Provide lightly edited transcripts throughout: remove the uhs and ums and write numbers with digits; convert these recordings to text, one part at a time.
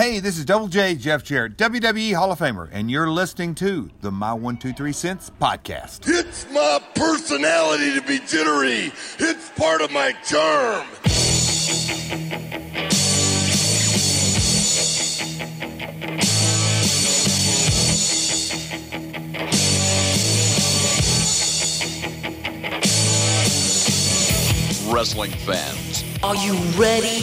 Hey, this is Double J, Jeff Jarrett, WWE Hall of Famer, and you're listening to the My 123 Cents podcast. It's my personality to be jittery. It's part of my charm. Wrestling fans, are you ready?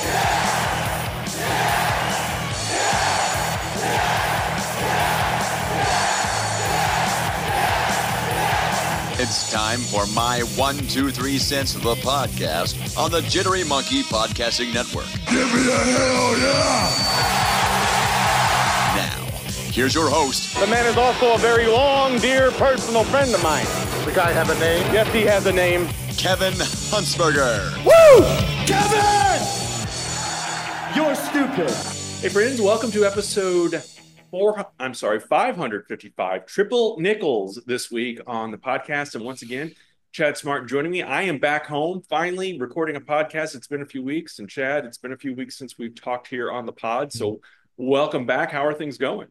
It's time for My 123 Cents, the podcast on the Jittery Monkey Podcasting Network. Give me a hell yeah! Now, here's your host. The man is also a very long, dear personal friend of mine. The guy have a name? Yes, he has a name. Kevin Huntsberger. Woo! Kevin! You're stupid. Hey friends, welcome to episode 555, Triple Nickels this week on the podcast. And once again, Chad Smart joining me. I am back home, finally recording a podcast. It's been a few weeks. And Chad, it's been a few weeks since we've talked here on the pod. So welcome back. How are things going?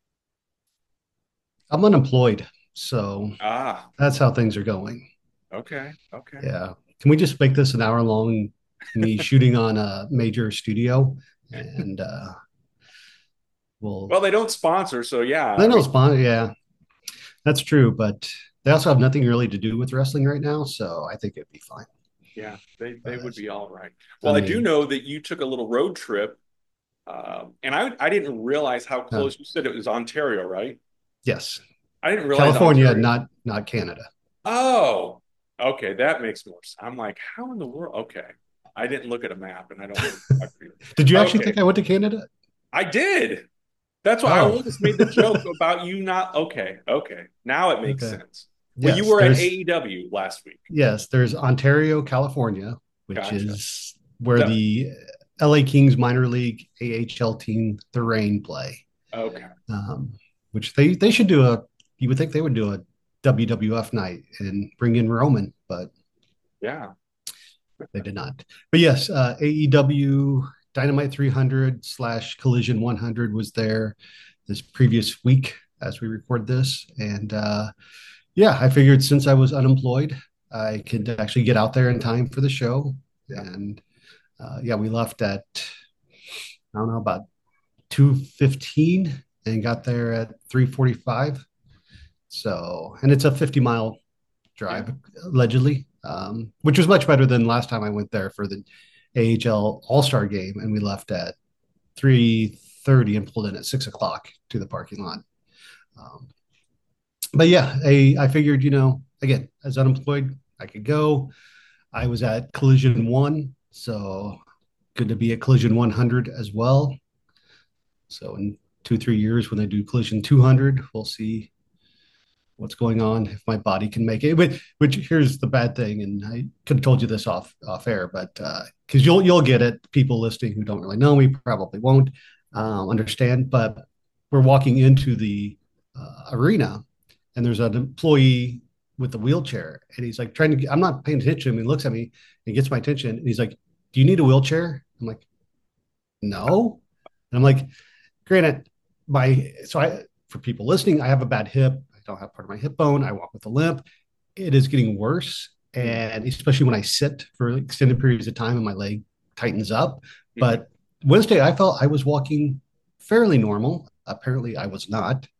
I'm unemployed. So that's how things are going. Okay. Yeah. Can we just make this an hour long, me shooting on a major studio? And well, they don't sponsor, so yeah. They don't sponsor, yeah. That's true, but they also have nothing really to do with wrestling right now, so I think it'd be fine. Yeah, they would be all right. Well, I do know that you took a little road trip, and I didn't realize how close. You said it was Ontario, right? Yes. I didn't realize California, not Canada. Oh, okay, that makes more sense. I'm like, how in the world? Okay, I didn't look at a map, and I don't. Did you actually think I went to Canada? I did. That's why I always made the joke about you not. Okay. Now it makes sense. Well, yes, you were at AEW last week. Yes, there's Ontario, California, which is where the LA Kings minor league AHL team, the Reign, play. Okay. Which they should do you would think they would do a WWF night and bring in Roman, but yeah, they did not. But yes, AEW Dynamite 300 / Collision 100 was there this previous week as we record this. And I figured since I was unemployed, I could actually get out there in time for the show. Yeah. And we left at, I don't know, about 2:15 and got there at 3:45. So, and it's a 50-mile drive, allegedly, which was much better than last time I went there for the AHL All-Star game, and we left at 3:30 and pulled in at 6 o'clock to the parking lot. But yeah, I figured, again, as unemployed, I could go. I was at Collision 1, so good to be at Collision 100 as well. So in 2-3 years, when they do Collision 200, we'll see what's going on, if my body can make it. Which here's the bad thing, and I could have told you this off air, but because you'll get it. People listening who don't really know me probably won't understand. But we're walking into the arena, and there's an employee with a wheelchair, and he's like I'm not paying attention to him. He looks at me and gets my attention, and he's like, "Do you need a wheelchair?" I'm like, "No," and I'm like, "Granted, for people listening, I have a bad hip. Don't have part of my hip bone. I walk with a limp. It is getting worse. And especially when I sit for extended periods of time and my leg tightens up. But Wednesday, I felt I was walking fairly normal. Apparently I was not.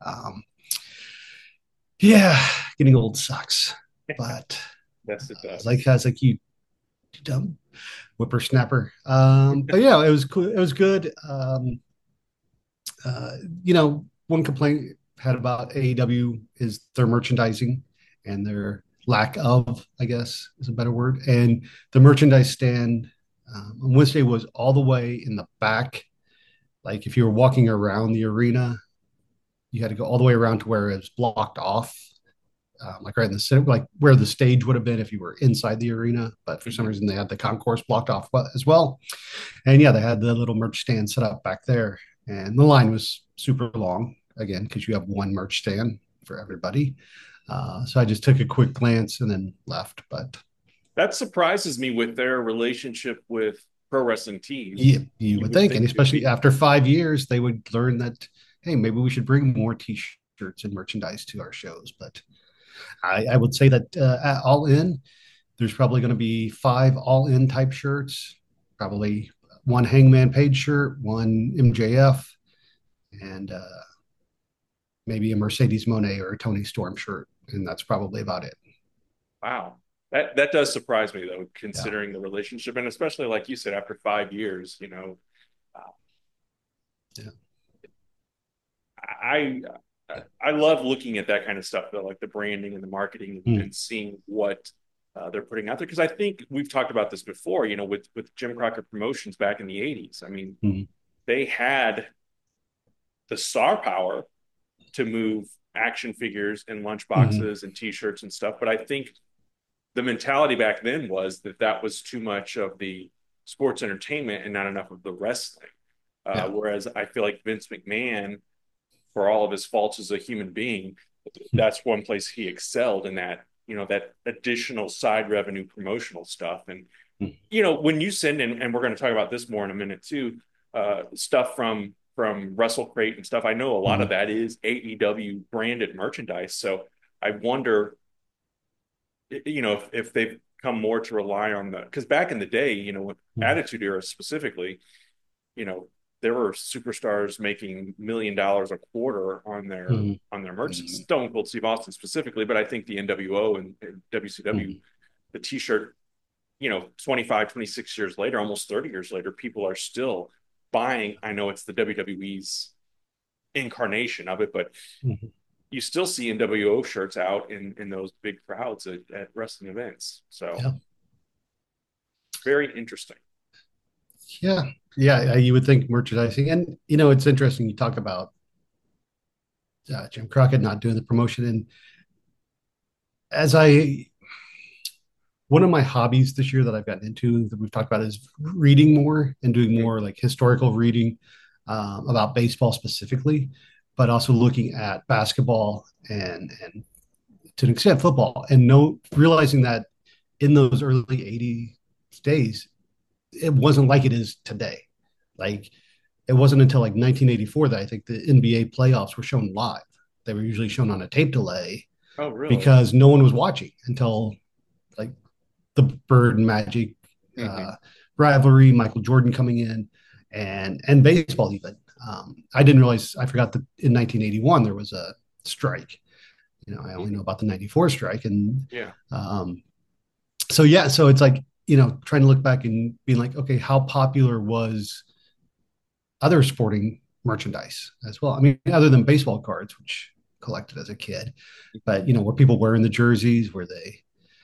Getting old sucks. But yes, it does. I was like, you dumb whippersnapper. But yeah, it was cool. It was good. One complaint had about AEW is their merchandising and their lack of, I guess is a better word. And the merchandise stand on Wednesday was all the way in the back. Like if you were walking around the arena, you had to go all the way around to where it was blocked off, like right in the center, like where the stage would have been if you were inside the arena. But for some reason, they had the concourse blocked off as well. And yeah, they had the little merch stand set up back there. And the line was super long, again, because you have one merch stand for everybody. So I just took a quick glance and then left. But that surprises me with their relationship with pro wrestling team. You would think, and especially after 5 years, they would learn that, hey, maybe we should bring more T-shirts and merchandise to our shows. But I would say that at All In, there's probably going to be 5 All In type shirts, probably one Hangman Page shirt, one MJF, and maybe a Mercedes Moné or a Tony Storm shirt, and that's probably about it. Wow. That does surprise me, though, considering the relationship, and especially like you said, after 5 years, I love looking at that kind of stuff, though, like the branding and the marketing and seeing what they're putting out there. Because I think we've talked about this before, with Jim Crockett Promotions back in the 80s. I mean, they had the star power to move action figures and lunchboxes and T-shirts and stuff. But I think the mentality back then was that was too much of the sports entertainment and not enough of the wrestling. Whereas I feel like Vince McMahon, for all of his faults as a human being, that's one place he excelled in that, that additional side revenue promotional stuff. And, when you send in, and we're going to talk about this more in a minute too, stuff from Wrestle Crate and stuff, I know a lot of that is AEW branded merchandise. So I wonder, if they've come more to rely on because back in the day, with Attitude Era specifically, there were superstars making $1 million a quarter on their merch. Stone Cold Steve Austin specifically, but I think the NWO and WCW, the T-shirt, 25, 26 years later, almost 30 years later, people are still buying. I know it's the WWE's incarnation of it, but you still see NWO shirts out in those big crowds at wrestling events. So very interesting. Yeah, you would think merchandising. And, it's interesting. You talk about Jim Crockett not doing the promotion. And one of my hobbies this year that I've gotten into that we've talked about is reading more and doing more like historical reading about baseball specifically, but also looking at basketball and to an extent football, and realizing that in those early 80s days, it wasn't like it is today. Like it wasn't until like 1984 that I think the NBA playoffs were shown live. They were usually shown on a tape delay. Oh, really? Because no one was watching until like the Bird and Magic rivalry, Michael Jordan coming in, and baseball even. I didn't realize, I forgot that in 1981 there was a strike. I only know about the 94 strike. And so it's like, trying to look back and being like, okay, how popular was other sporting merchandise as well? I mean, other than baseball cards, which collected as a kid, but, were people wearing the jerseys? Were they,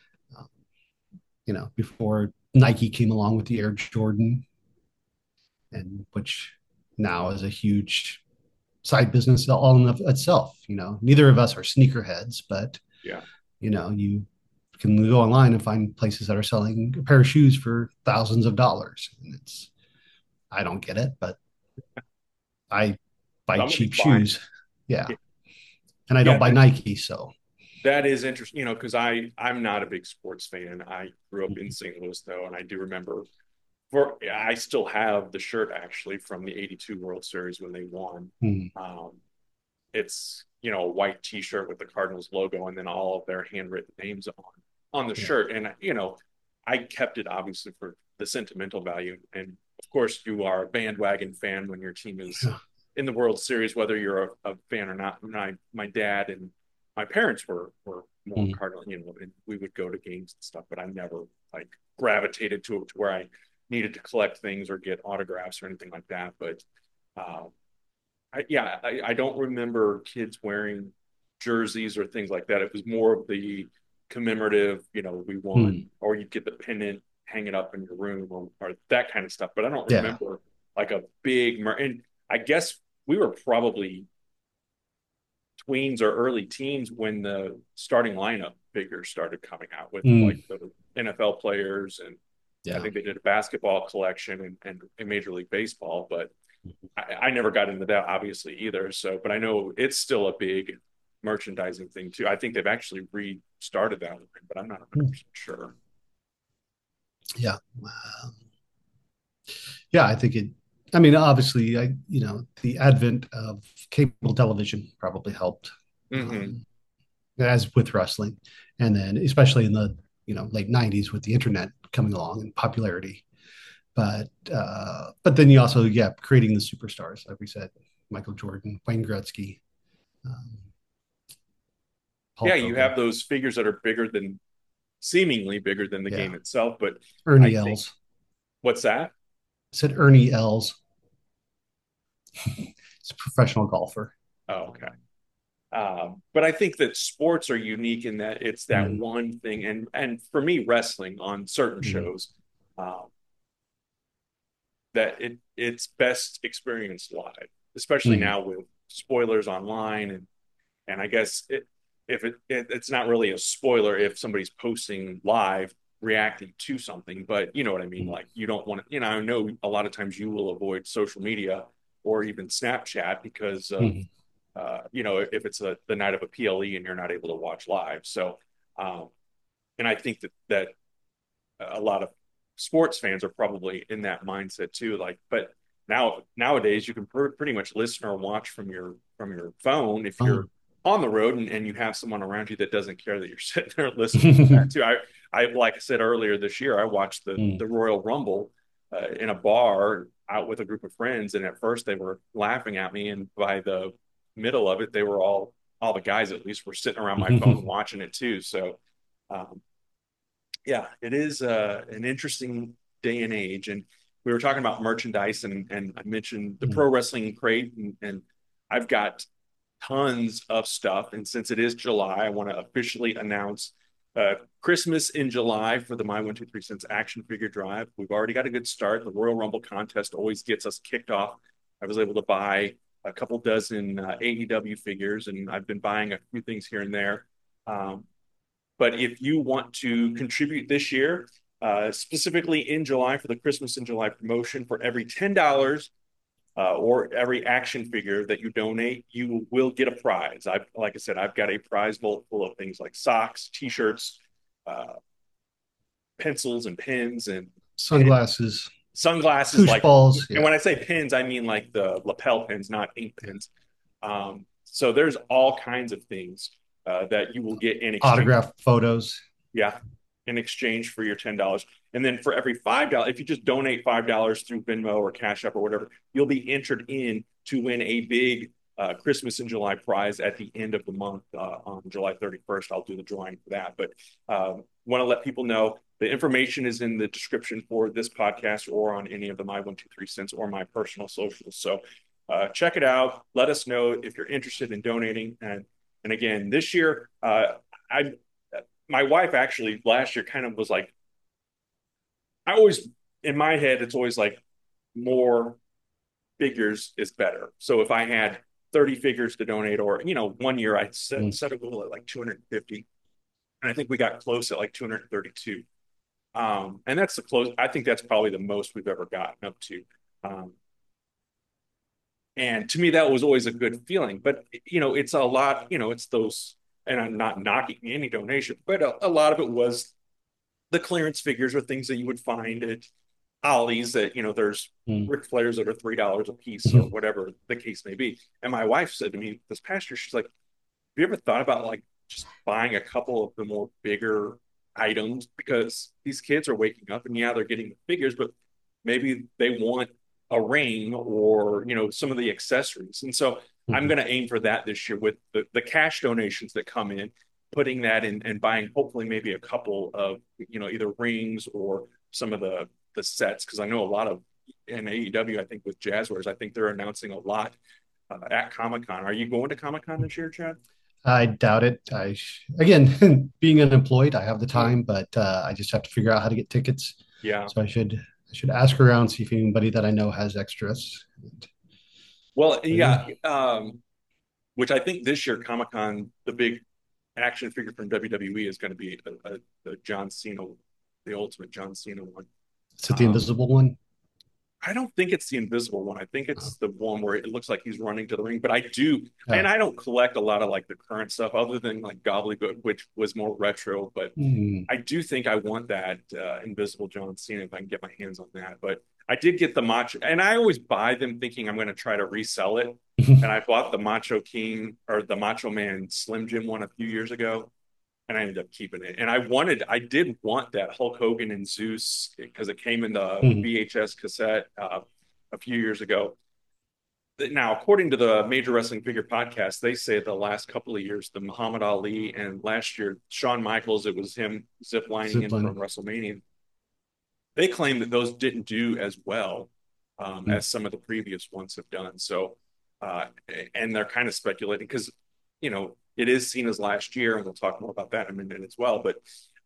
before Nike came along with the Air Jordan, and which now is a huge side business all in itself. Neither of us are sneakerheads, but, you can go online and find places that are selling a pair of shoes for thousands of dollars. And I don't get it, but I buy cheap shoes. Yeah. And I don't buy Nike. So that is interesting, because I'm not a big sports fan. I grew up in St. Louis though. And I do remember I still have the shirt actually from the 82 World Series when they won. It's, a white T-shirt with the Cardinals logo and then all of their handwritten names on the shirt. And, I kept it obviously for the sentimental value. And of course you are a bandwagon fan when your team is in the World Series, whether you're a fan or not. My dad and my parents were more Cardinal, and we would go to games and stuff, but I never like gravitated to it to where I needed to collect things or get autographs or anything like that. But I don't remember kids wearing jerseys or things like that. It was more of the commemorative, we won, or you'd get the pennant, hang it up in your room or that kind of stuff. But I don't remember like a big, and I guess we were probably tweens or early teens when the starting lineup figures started coming out with like the NFL players. And I think they did a basketball collection and Major League Baseball, but I never got into that obviously either. So, but I know it's still a big merchandising thing too. I think they've actually restarted that, but I'm not 100% sure. Yeah. Yeah, I think it. I mean, obviously, the advent of cable television probably helped, Mm-hmm. as with wrestling, and then especially in the late '90s with the internet coming along and popularity. But then you also creating the superstars, like we said, Michael Jordan, Wayne Gretzky, um, Yeah, Hulk you Hogan, have those figures that are seemingly bigger than the yeah, game itself. But I Ernie think, Els. what's that? I said Ernie Els. He's a professional golfer. Oh, okay. But I think that sports are unique in that it's that Mm, one thing, and for me, wrestling on certain mm, shows, um, that it's best experienced live, especially mm, now with spoilers online, and I guess it's not really a spoiler if somebody's posting live reacting to something, but you know what I mean. mm, Like you don't want to, I know a lot of times you will avoid social media or even Snapchat because of mm, if it's the night of a PLE and you're not able to watch live. So, um, and I think that a lot of sports fans are probably in that mindset too. Like, but nowadays you can pretty much listen or watch from your phone if you're oh. on the road and you have someone around you that doesn't care that you're sitting there listening to that too. I like I said earlier this year, I watched the Mm, the Royal Rumble in a bar out with a group of friends, and at first they were laughing at me, and by the middle of it, they were all the guys at least were sitting around my phone watching it too. So um, yeah, it is an interesting day and age. And we were talking about merchandise, and I mentioned the mm, pro wrestling crate, and I've got tons of stuff. And since it is July, I want to officially announce Christmas in July for the My 123 Cents action figure drive. We've already got a good start. The Royal Rumble contest always gets us kicked off. I was able to buy a couple dozen AEW figures, and I've been buying a few things here and there. Um, but if you want to contribute this year, specifically in July for the Christmas in July promotion, for every $10 or every action figure that you donate, you will get a prize. Like I said, I've got a prize vault full of things like socks, T-shirts, uh, pencils, and pens, and Sunglasses, sunglasses. koosh Like, balls. and Yeah. when I say pens, I mean like the lapel pens, not ink pens. So there's all kinds of things that you will get in exchange. Autographed photos. Yeah, in exchange for your $10. And then for every $5, if you just donate $5 through Venmo or Cash App or whatever, you'll be entered in to win a big Christmas in July prize at the end of the month on July 31st. I'll do the drawing for that. But want to let people know the information is in the description for this podcast or on any of the My 123 Cents or my personal socials. So check it out. Let us know if you're interested in donating. And again, this year, I my wife actually last year kind of was like, I always, in my head, it's always like more figures is better. So if I had 30 figures to donate, or, one year I Mm, set a goal at like 250, and I think we got close at like 232. And that's the close. I think that's probably the most we've ever gotten up to. Um, and to me, that was always a good feeling. But, it's a lot, it's those, and I'm not knocking any donation, but a lot of it was the clearance figures or things that you would find at Ollie's that, there's mm, Ric Flairs that are $3 a piece or whatever the case may be. And my wife said to me this past year, she's like, have you ever thought about like just buying a couple of the more bigger items? Because these kids are waking up and yeah, they're getting the figures, but maybe they want a ring or, some of the accessories. And so I'm mhm. going to aim for that this year with the cash donations that come in, putting that in and buying hopefully maybe a couple of, either rings or some of the sets. Cause I know a lot of in AEW, I think with Jazzwares, I think they're announcing a lot at Comic-Con. Are you going to Comic-Con this year, Chad? I doubt it. Again, being unemployed, I have the Mm. time, but I just have to figure out how to get tickets. Yeah. So I should ask around, see if anybody that I know has extras. Well, But yeah, yeah. Which I think this year Comic-Con, the big action figure from WWE is going to be the John Cena, the Ultimate John Cena one. is it the Um, invisible one? I don't think it's the invisible one. I think it's the one where it looks like he's running to the ring. But I do, and Oh. I don't collect a lot of like the current stuff other than like Gobbledygook, which was more retro. But Mm, I do think I want that invisible John Cena if I can get my hands on that. But I did get the Macho, and I always buy them thinking I'm going to try to resell it. And I bought the Macho King or the Macho Man Slim Jim one a few years ago, and I ended up keeping it. And I did want that Hulk Hogan and Zeus because it came in the VHS cassette a few years ago. Now, according to the Major Wrestling Figure Podcast, they say the last couple of years, the Muhammad Ali, and last year, Shawn Michaels, it was him ziplining in from WrestleMania. They claim that those didn't do as well as some of the previous ones have done. So, and they're kind of speculating because, it is seen as last year, and we'll talk more about that in a minute as well. But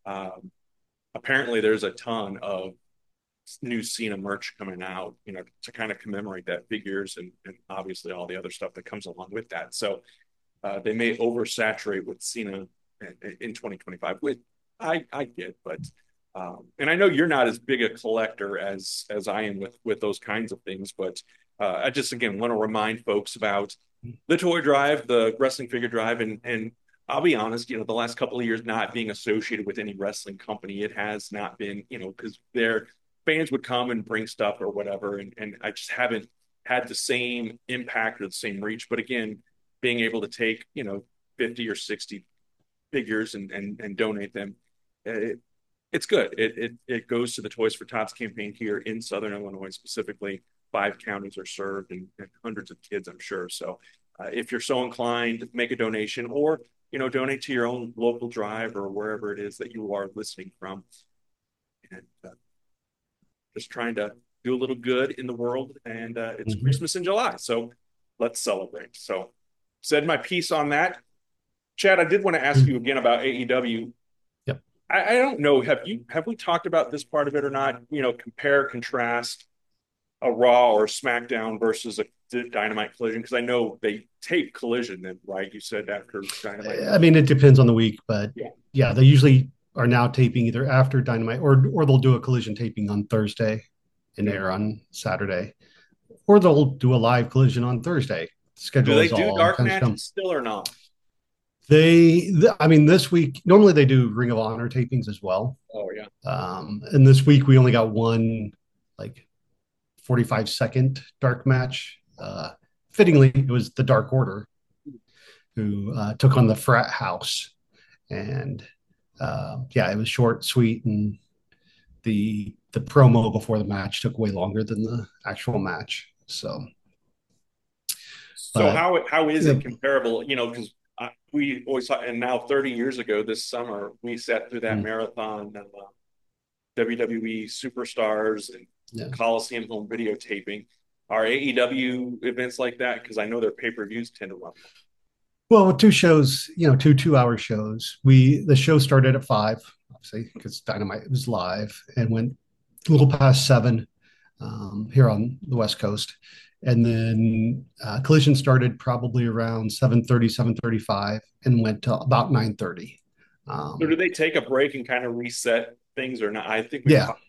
apparently there's a ton of new Cena merch coming out, to kind of commemorate that, figures and obviously all the other stuff that comes along with that. So they may oversaturate with Cena in 2025, which I get, but and I know you're not as big a collector as I am with those kinds of things, but I just again want to remind folks about the toy drive, the wrestling figure drive, and I'll be honest, the last couple of years not being associated with any wrestling company, it has not been, because their fans would come and bring stuff or whatever, and I just haven't had the same impact or the same reach. But again, being able to take 50 or 60 figures and donate them, it's good. It goes to the Toys for Tots campaign here in Southern Illinois specifically. 5 counties are served and hundreds of kids, I'm sure. So if you're so inclined, make a donation or donate to your own local drive or wherever it is that you are listening from. And just trying to do a little good in the world, and it's Christmas in July, so let's celebrate. So said my piece on that. Chad, I did want to ask you again about AEW. Yep. I don't know, have we talked about this part of it or not? Compare, contrast a Raw or SmackDown versus a Dynamite Collision, because I know they tape Collision then, right? You said after Dynamite. I mean, it depends on the week, but yeah, they usually are now taping either after Dynamite or they'll do a Collision taping on Thursday and air on Saturday, or they'll do a live Collision on Thursday. Do they do dark matches still or not? I mean, this week normally they do Ring of Honor tapings as well. Oh yeah. And this week we only got one 45-second dark match. Fittingly, it was the Dark Order who took on the Frat House, and it was short, sweet, and the promo before the match took way longer than the actual match. So how is it comparable? Because we always thought, and now 30 years ago this summer we sat through that marathon of WWE Superstars and Coliseum home videotaping. Are AEW events like that? Because I know their pay-per-views tend to run. Well, with 2 shows, 2 2-hour shows, the show started at 5, obviously, because Dynamite was live, and went a little past 7 here on the West Coast. And then Collision started probably around 7:30, 7:35, and went to about 9:30. So do they take a break and kind of reset things or not? I think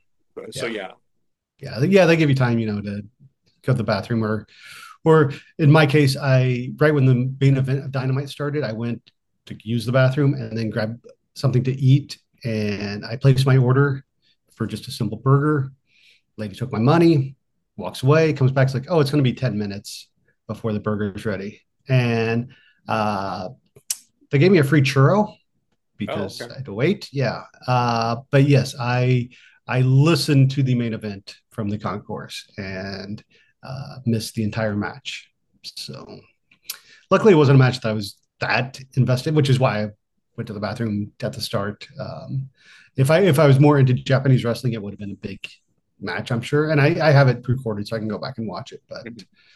they give you time, to go to the bathroom or in my case, right when the main event of Dynamite started, I went to use the bathroom and then grabbed something to eat, and I placed my order for just a simple burger. Lady took my money, walks away, comes back, it's like, oh, it's going to be 10 minutes before the burger is ready. And they gave me a free churro because I had to wait. Yeah. But yes, I listened to the main event from the concourse and missed the entire match. So luckily it wasn't a match that I was that invested, which is why I went to the bathroom at the start. If I was more into Japanese wrestling, it would have been a big match, I'm sure. And I have it recorded so I can go back and watch it. But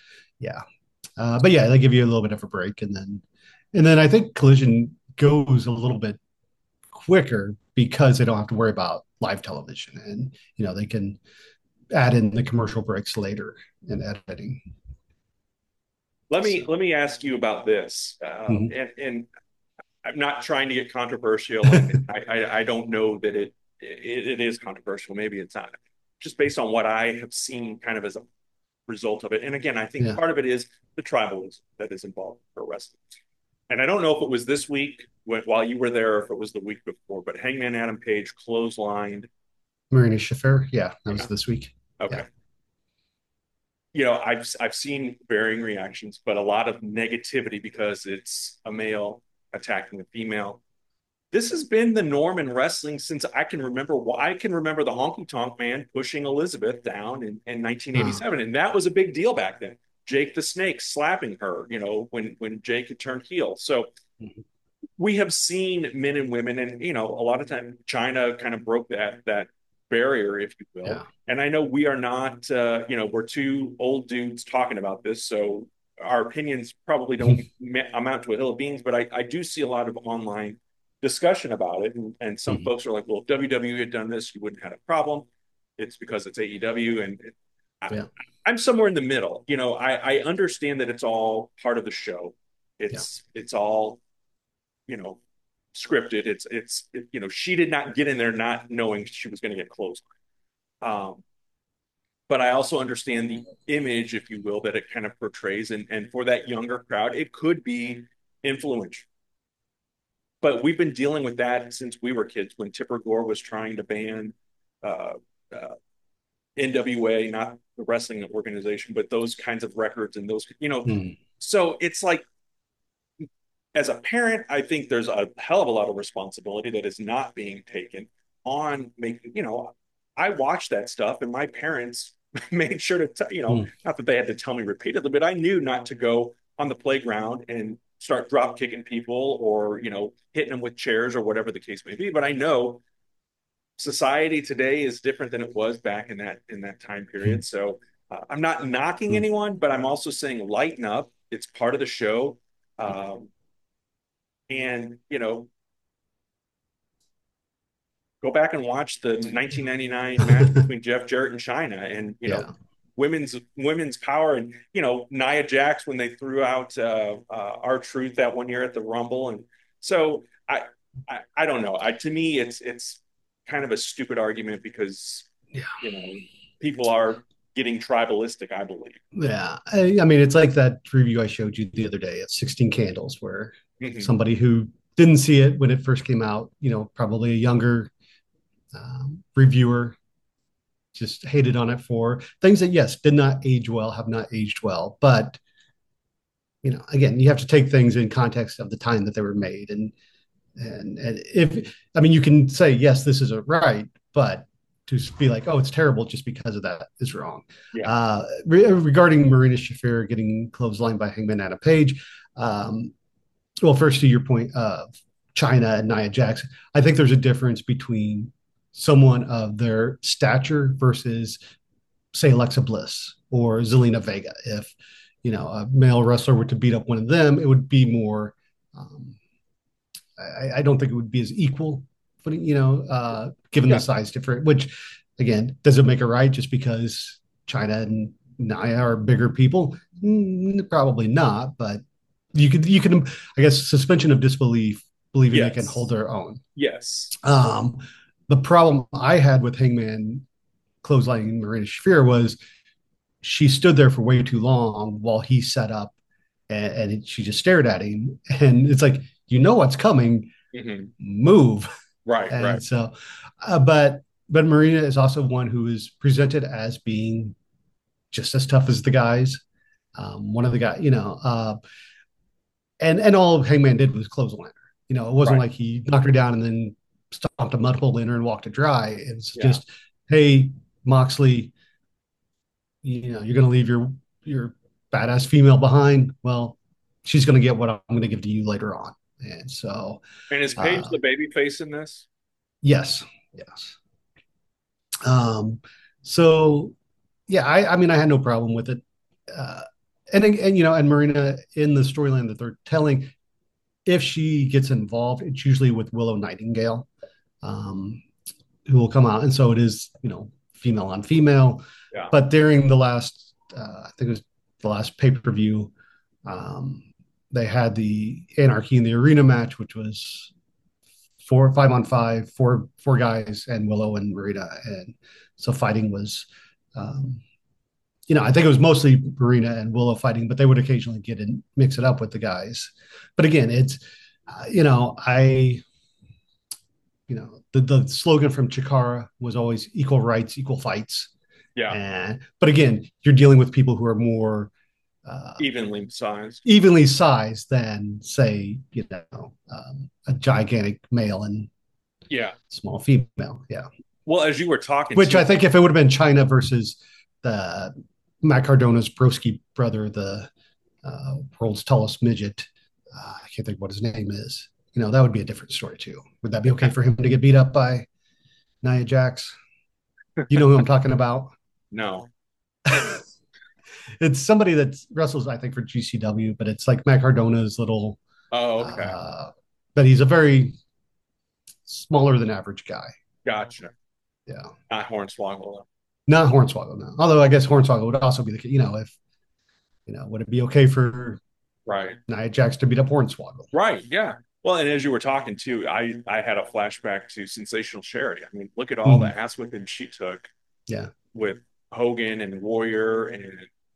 they give you a little bit of a break, and then I think Collision goes a little bit quicker because they don't have to worry about live television, and they can add in the commercial breaks later in editing. Let me ask you about this, and I'm not trying to get controversial. I don't know that it is controversial. Maybe it's not. Just based on what I have seen, kind of as a result of it. And again, I think part of it is the tribalism that is involved for wrestling. And I don't know if it was this week while you were there, or if it was the week before, but Hangman Adam Page clotheslined Marina Shafir. Yeah, that was this week. Okay. Yeah. I've seen varying reactions, but a lot of negativity because it's a male attacking a female. This has been the norm in wrestling since I can remember. I can remember the Honky Tonk Man pushing Elizabeth down in 1987, and that was a big deal back then. Jake the Snake slapping her, when Jake had turned heel. So we have seen men and women, and a lot of time China kind of broke that barrier, if you will. Yeah. And I know we are not, we're two old dudes talking about this, so our opinions probably don't amount to a hill of beans. But I do see a lot of online discussion about it, and some folks are like, well, if WWE had done this, you wouldn't have a problem. It's because it's AEW, and I'm somewhere in the middle. I understand that it's all part of the show. It's all scripted. It's she did not get in there not knowing she was going to get closed. But I also understand the image, if you will, that it kind of portrays, and for that younger crowd, it could be influential. But we've been dealing with that since we were kids, when Tipper Gore was trying to ban NWA, not the wrestling organization, but those kinds of records and those, So it's like, as a parent, I think there's a hell of a lot of responsibility that is not being taken on making, I watched that stuff, and my parents made sure to, not that they had to tell me repeatedly, but I knew not to go on the playground and start drop kicking people or, hitting them with chairs or whatever the case may be. But I know society today is different than it was back in that time period. So I'm not knocking anyone, but I'm also saying lighten up. It's part of the show. And, go back and watch the 1999 match between Jeff Jarrett and China, and, women's power, and, Nia Jax when they threw out R-Truth that one year at the Rumble. And so I don't know. To me, it's kind of a stupid argument because, people are getting tribalistic, I believe. Yeah. I mean, it's like that review I showed you the other day at 16 Candles, where somebody who didn't see it when it first came out, probably a younger reviewer, just hated on it for things that, yes, did not age well, have not aged well. But, again, you have to take things in context of the time that they were made. And if, you can say, yes, this isn't right, but to be like, oh, it's terrible just because of that is wrong. Yeah. Regarding Marina Shafir getting clotheslined by Hangman Adam Page, well, first to your point of China and Nia Jax, I think there's a difference between someone of their stature versus, say, Alexa Bliss or Zelina Vega. If, a male wrestler were to beat up one of them, it would be more, I don't think it would be as equal, given the size difference, which, again, does it make it right just because China and Nia are bigger people? Probably not, but you could, I guess, suspension of disbelief, believing they can hold their own. Yes. The problem I had with Hangman clotheslining Marina Shafir was she stood there for way too long while he set up, and she just stared at him. And it's like, what's coming, move. Right. And right. so, but Marina is also one who is presented as being just as tough as the guys. One of the guys, and all Hangman did was clothesline her. It wasn't like he knocked her down and then stomped a mud hole in her and walked it dry. It's just, hey, Moxley, you're going to leave your badass female behind. Well, she's going to get what I'm going to give to you later on. And so, and is Paige the baby face in this? Yes. So yeah, I had no problem with it. And Marina, in the storyline that they're telling, if she gets involved, it's usually with Willow Nightingale, who will come out. And so it is, female on female. Yeah. But during the last, I think it was the last pay-per-view, they had the Anarchy in the Arena match, which was 5-on-5, four guys, and Willow and Marina. And so fighting was, I think it was mostly Marina and Willow fighting, but they would occasionally get and mix it up with the guys. But again, it's, the slogan from Chikara was always equal rights, equal fights. But again, you're dealing with people who are more evenly sized than, say, a gigantic male and small female. Yeah. Well, as you were talking, which I think if it would have been China versus the Matt Cardona's Broski brother, the world's tallest midget, I can't think what his name is. That would be a different story too. Would that be okay for him to get beat up by Nia Jax? You know who I'm talking about? No. It's somebody that wrestles, I think, for GCW, but it's like Matt Cardona's little. Oh, okay. But he's a very smaller than average guy. Gotcha. Yeah. Not Hornswoggle. Not Hornswoggle, no. Although I guess Hornswoggle would also be the, if, would it be okay for Nia Jax to beat up Hornswoggle? Right. Yeah. Well, and as you were talking too, I had a flashback to Sensational Sherry. I mean, look at all the ass whipping she took. Yeah. With Hogan and Warrior and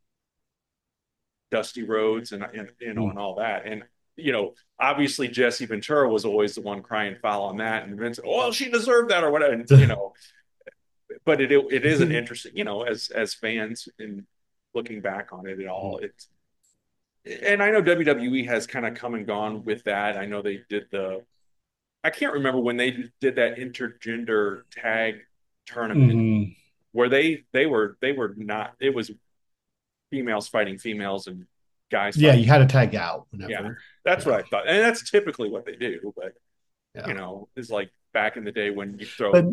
Dusty Rhodes and all that. And, obviously Jesse Ventura was always the one crying foul on that. And Vince, well, she deserved that or whatever. And, but it is an interesting, as fans and looking back on it all, and I know WWE has kind of come and gone with that. I know they did I can't remember when they did that intergender tag tournament where they were not, it was females fighting females and guys. Yeah, you had to tag out whenever. Yeah, that's what I thought. And that's typically what they do. But, it's like back in the day when you throw. But,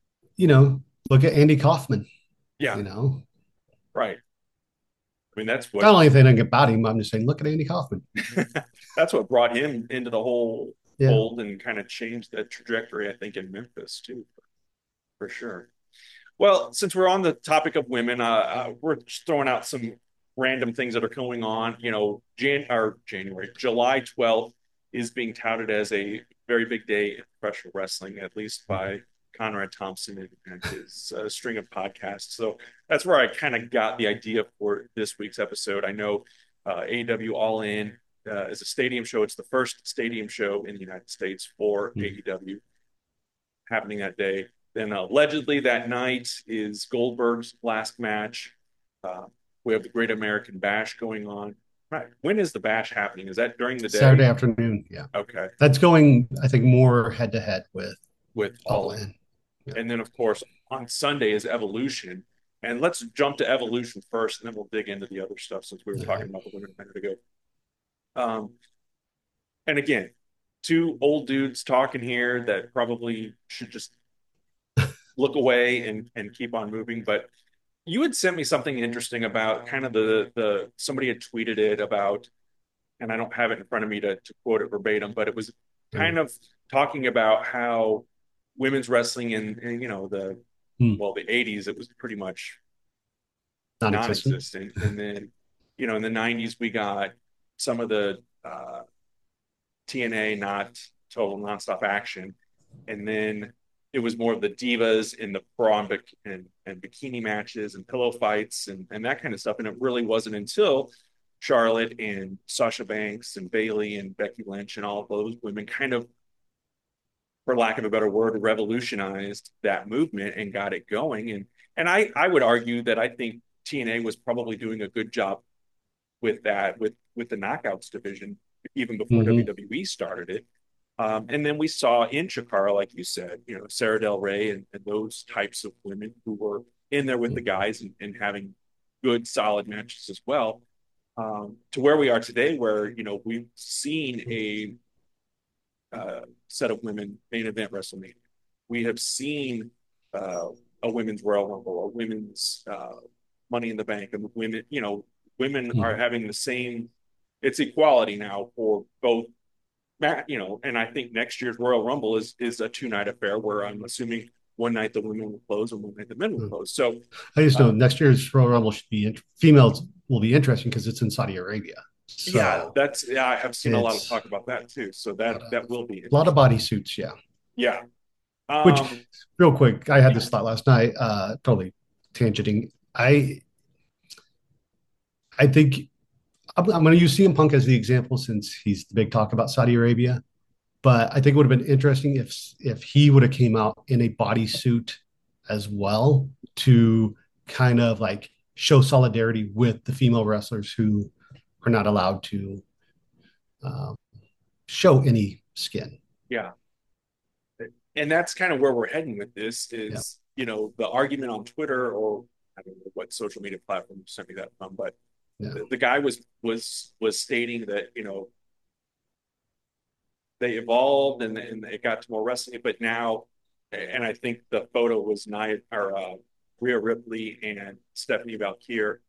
look at Andy Kaufman. Yeah. Right. I mean, that's what. I don't know anything about him. I'm just saying, look at Andy Kaufman. That's what brought him into the whole fold and kind of changed that trajectory, I think, in Memphis, too. For sure. Well, since we're on the topic of women, we're just throwing out some random things that are going on. January, July 12th is being touted as a very big day in professional wrestling, at least by Conrad Thompson and his string of podcasts. So that's where I kind of got the idea for this week's episode. I know AEW All In is a stadium show. It's the first stadium show in the United States for AEW happening that day. Then allegedly that night is Goldberg's last match. We have the Great American Bash going on. Right. When is the Bash happening? Is that during the day? Saturday afternoon. Yeah. Okay. That's going, I think, more head to head with All In. Yeah. And then, of course, on Sunday is Evolution. And let's jump to Evolution first, and then we'll dig into the other stuff since we were talking about the women a minute ago. And again, two old dudes talking here that probably should just look away and keep on moving. But you had sent me something interesting about kind of the somebody had tweeted it about, and I don't have it in front of me to quote it verbatim, but it was kind of talking about how women's wrestling in the 80s, it was pretty much non-existent. And then, in the 90s, we got some of the TNA, not Total Nonstop Action. And then it was more of the divas in the bra and bikini matches and pillow fights and that kind of stuff. And it really wasn't until Charlotte and Sasha Banks and Bayley and Becky Lynch and all of those women kind of, for lack of a better word, revolutionized that movement and got it going. And I would argue that I think TNA was probably doing a good job with that, with the Knockouts division, even before WWE started it. And then we saw in Chikara, like you said, Sarah Del Rey and those types of women who were in there with the guys and having good, solid matches as well, to where we are today, where, we've seen a set of women main event WrestleMania. We have seen a women's Royal Rumble, a women's Money in the Bank, and women are having the same. It's equality now for both. And I think next year's Royal Rumble is a 2-night affair where I'm assuming one night the women will close and one night the men will close. So I just know next year's Royal Rumble should be females will be interesting because it's in Saudi Arabia. So I have seen a lot of talk about that too. So that will be a lot of bodysuits. Yeah. Yeah. Which, real quick, I had this thought last night, totally tangenting. I think I'm going to use CM Punk as the example since he's the big talk about Saudi Arabia. But I think it would have been interesting if he would have came out in a bodysuit as well to kind of like show solidarity with the female wrestlers who are not allowed to um, show any skin. Yeah. And that's kind of where we're heading with this Yeah. is, the argument on Twitter, or I don't know what social media platform you sent me that from, but Yeah. the guy was stating that, they evolved and it got to more wrestling, but now, and I think the photo was Rhea Ripley and Stephanie Valkyria,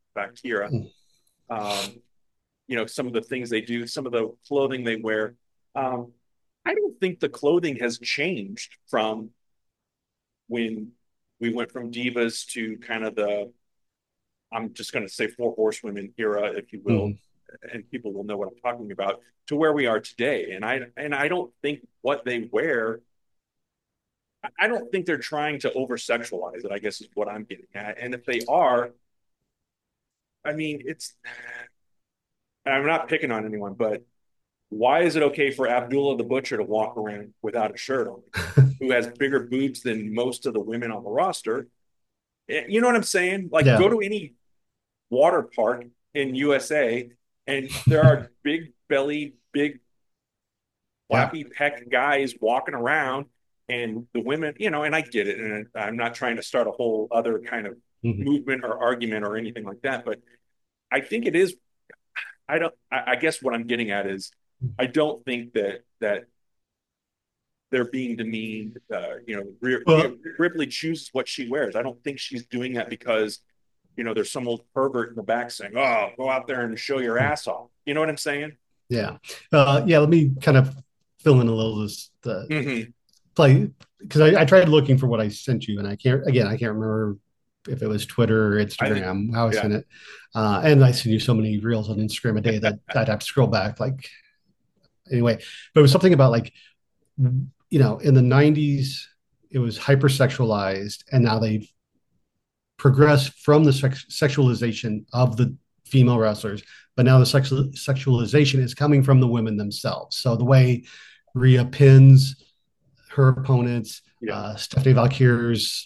some of the things they do, some of the clothing they wear. I don't think the clothing has changed from when we went from divas to kind of I'm just going to say four horsewomen era, if you will, and people will know what I'm talking about, to where we are today. And I don't think what they wear, I don't think they're trying to over sexualize it, I guess is what I'm getting at. And if they are, I mean, I'm not picking on anyone, but why is it okay for Abdullah the Butcher to walk around without a shirt on, who has bigger boobs than most of the women on the roster? You know what I'm saying? Like, Yeah. go to any water park in USA, and there are big belly, big flappy pec guys walking around, and the women, and I get it, and I'm not trying to start a whole other kind of movement or argument or anything like that, but I think it is. I guess what I'm getting at is, I don't think that they're being demeaned. Ripley chooses what she wears. I don't think she's doing that because, there's some old pervert in the back saying, "Oh, go out there and show your ass off." You know what I'm saying? Yeah. Let me kind of fill in a little play, because I tried looking for what I sent you, and I can't remember if it was Twitter or Instagram, how I sent it. And I send you so many reels on Instagram a day that I'd have to scroll back. Anyway, but it was something about in the 90s, it was hypersexualized, and now they've progressed from the sexualization of the female wrestlers, but now the sexualization is coming from the women themselves. So the way Rhea pins her opponents, Stephanie Valkyria's,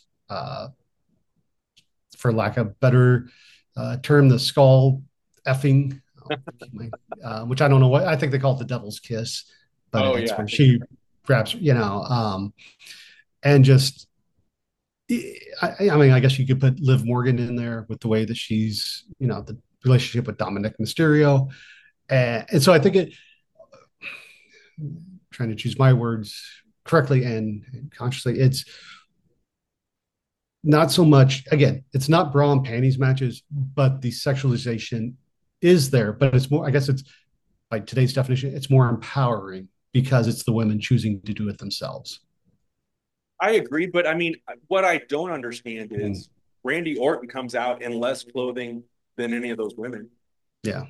for lack of a better term, the skull effing, which I don't know what, I think they call it the devil's kiss, but it's where she grabs, and just, I mean, I guess you could put Liv Morgan in there with the way that she's, the relationship with Dominic Mysterio. And so I think trying to choose my words correctly and consciously, it's not so much, again, it's not bra and panties matches, but the sexualization is there, but it's more, I guess it's, by today's definition, it's more empowering because it's the women choosing to do it themselves. I agree, but I mean, what I don't understand is Randy Orton comes out in less clothing than any of those women. Yeah.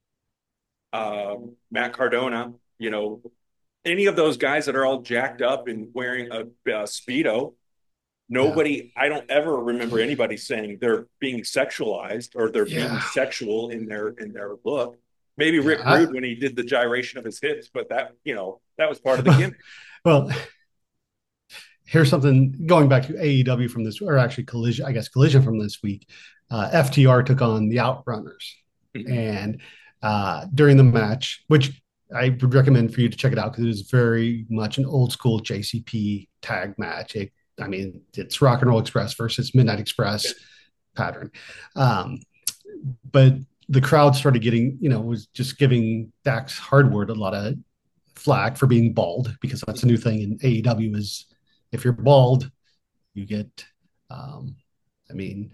Matt Cardona, any of those guys that are all jacked up and wearing a Speedo, I don't ever remember anybody saying they're being sexualized or they're being sexual in their look. Maybe Rick Rude when he did the gyration of his hips, but that was part of the gimmick. Well, here's something going back to AEW from this, or actually Collision from this week. FTR took on the Outrunners, and during the match, which I would recommend for you to check it out because it is very much an old school JCP tag match. It's Rock and Roll Express versus Midnight Express pattern. But the crowd started getting, was just giving Dax Hardwood a lot of flack for being bald, because that's a new thing in AEW is if you're bald, you get, and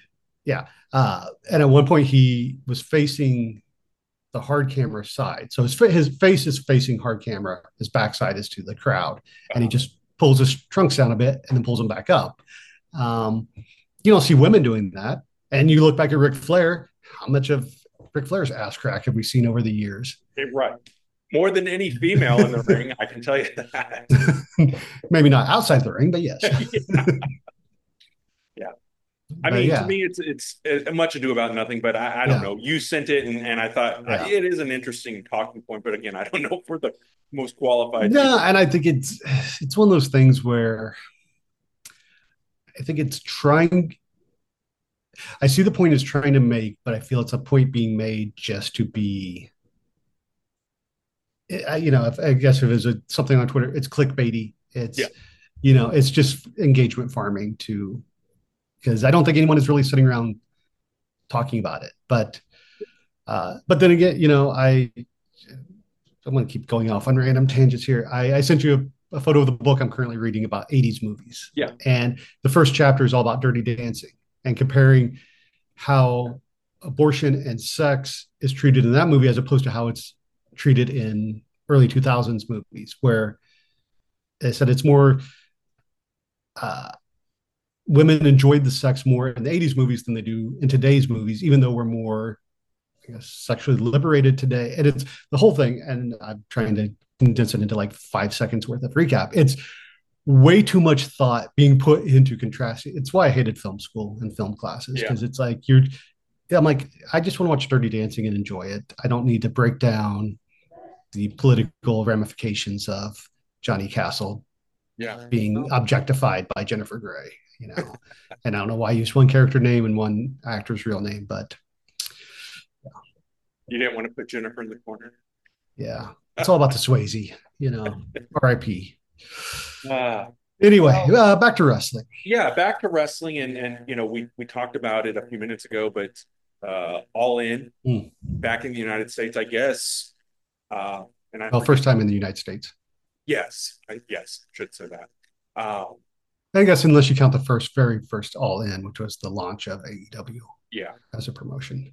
at one point he was facing the hard camera side. So his face is facing hard camera. His backside is to the crowd. And he just pulls his trunks down a bit and then pulls them back up. You don't see women doing that. And you look back at Ric Flair, how much of Ric Flair's ass crack have we seen over the years? Right. More than any female in the ring, I can tell you that. Maybe not outside the ring, but yes. Yeah. I mean, to me, it's much ado about nothing, but I don't know. You sent it, and I thought it is an interesting talking point, but again, I don't know if we're the most qualified. No, and I think it's one of those things where I think it's trying. I see the point is trying to make, but I feel it's a point being made just to be, I guess if there's something on Twitter, it's clickbaity. It's, Yeah. It's just engagement farming because I don't think anyone is really sitting around talking about it. But then again, I'm going to keep going off on random tangents here. I sent you a photo of the book I'm currently reading about 80s movies. Yeah. And the first chapter is all about Dirty Dancing and comparing how abortion and sex is treated in that movie as opposed to how it's treated in early 2000s movies, where they said it's more women enjoyed the sex more in the 80s movies than they do in today's movies, even though we're more, I guess, sexually liberated today. And it's the whole thing. And I'm trying to condense it into like 5 seconds worth of recap. It's way too much thought being put into contrasting. It's why I hated film school and film classes, because it's like I'm like, I just want to watch Dirty Dancing and enjoy it. I don't need to break down the political ramifications of Johnny Castle being objectified by Jennifer Grey, and I don't know why I used one character name and one actor's real name, but you didn't want to put Jennifer in the corner. Yeah, it's all about the Swayze, R.I.P. Anyway, back to wrestling. Yeah, back to wrestling, and we talked about it a few minutes ago, but All In back in the United States, I guess. First time in the United States. Yes, should say that. I guess unless you count the very first All In, which was the launch of AEW. Yeah, as a promotion.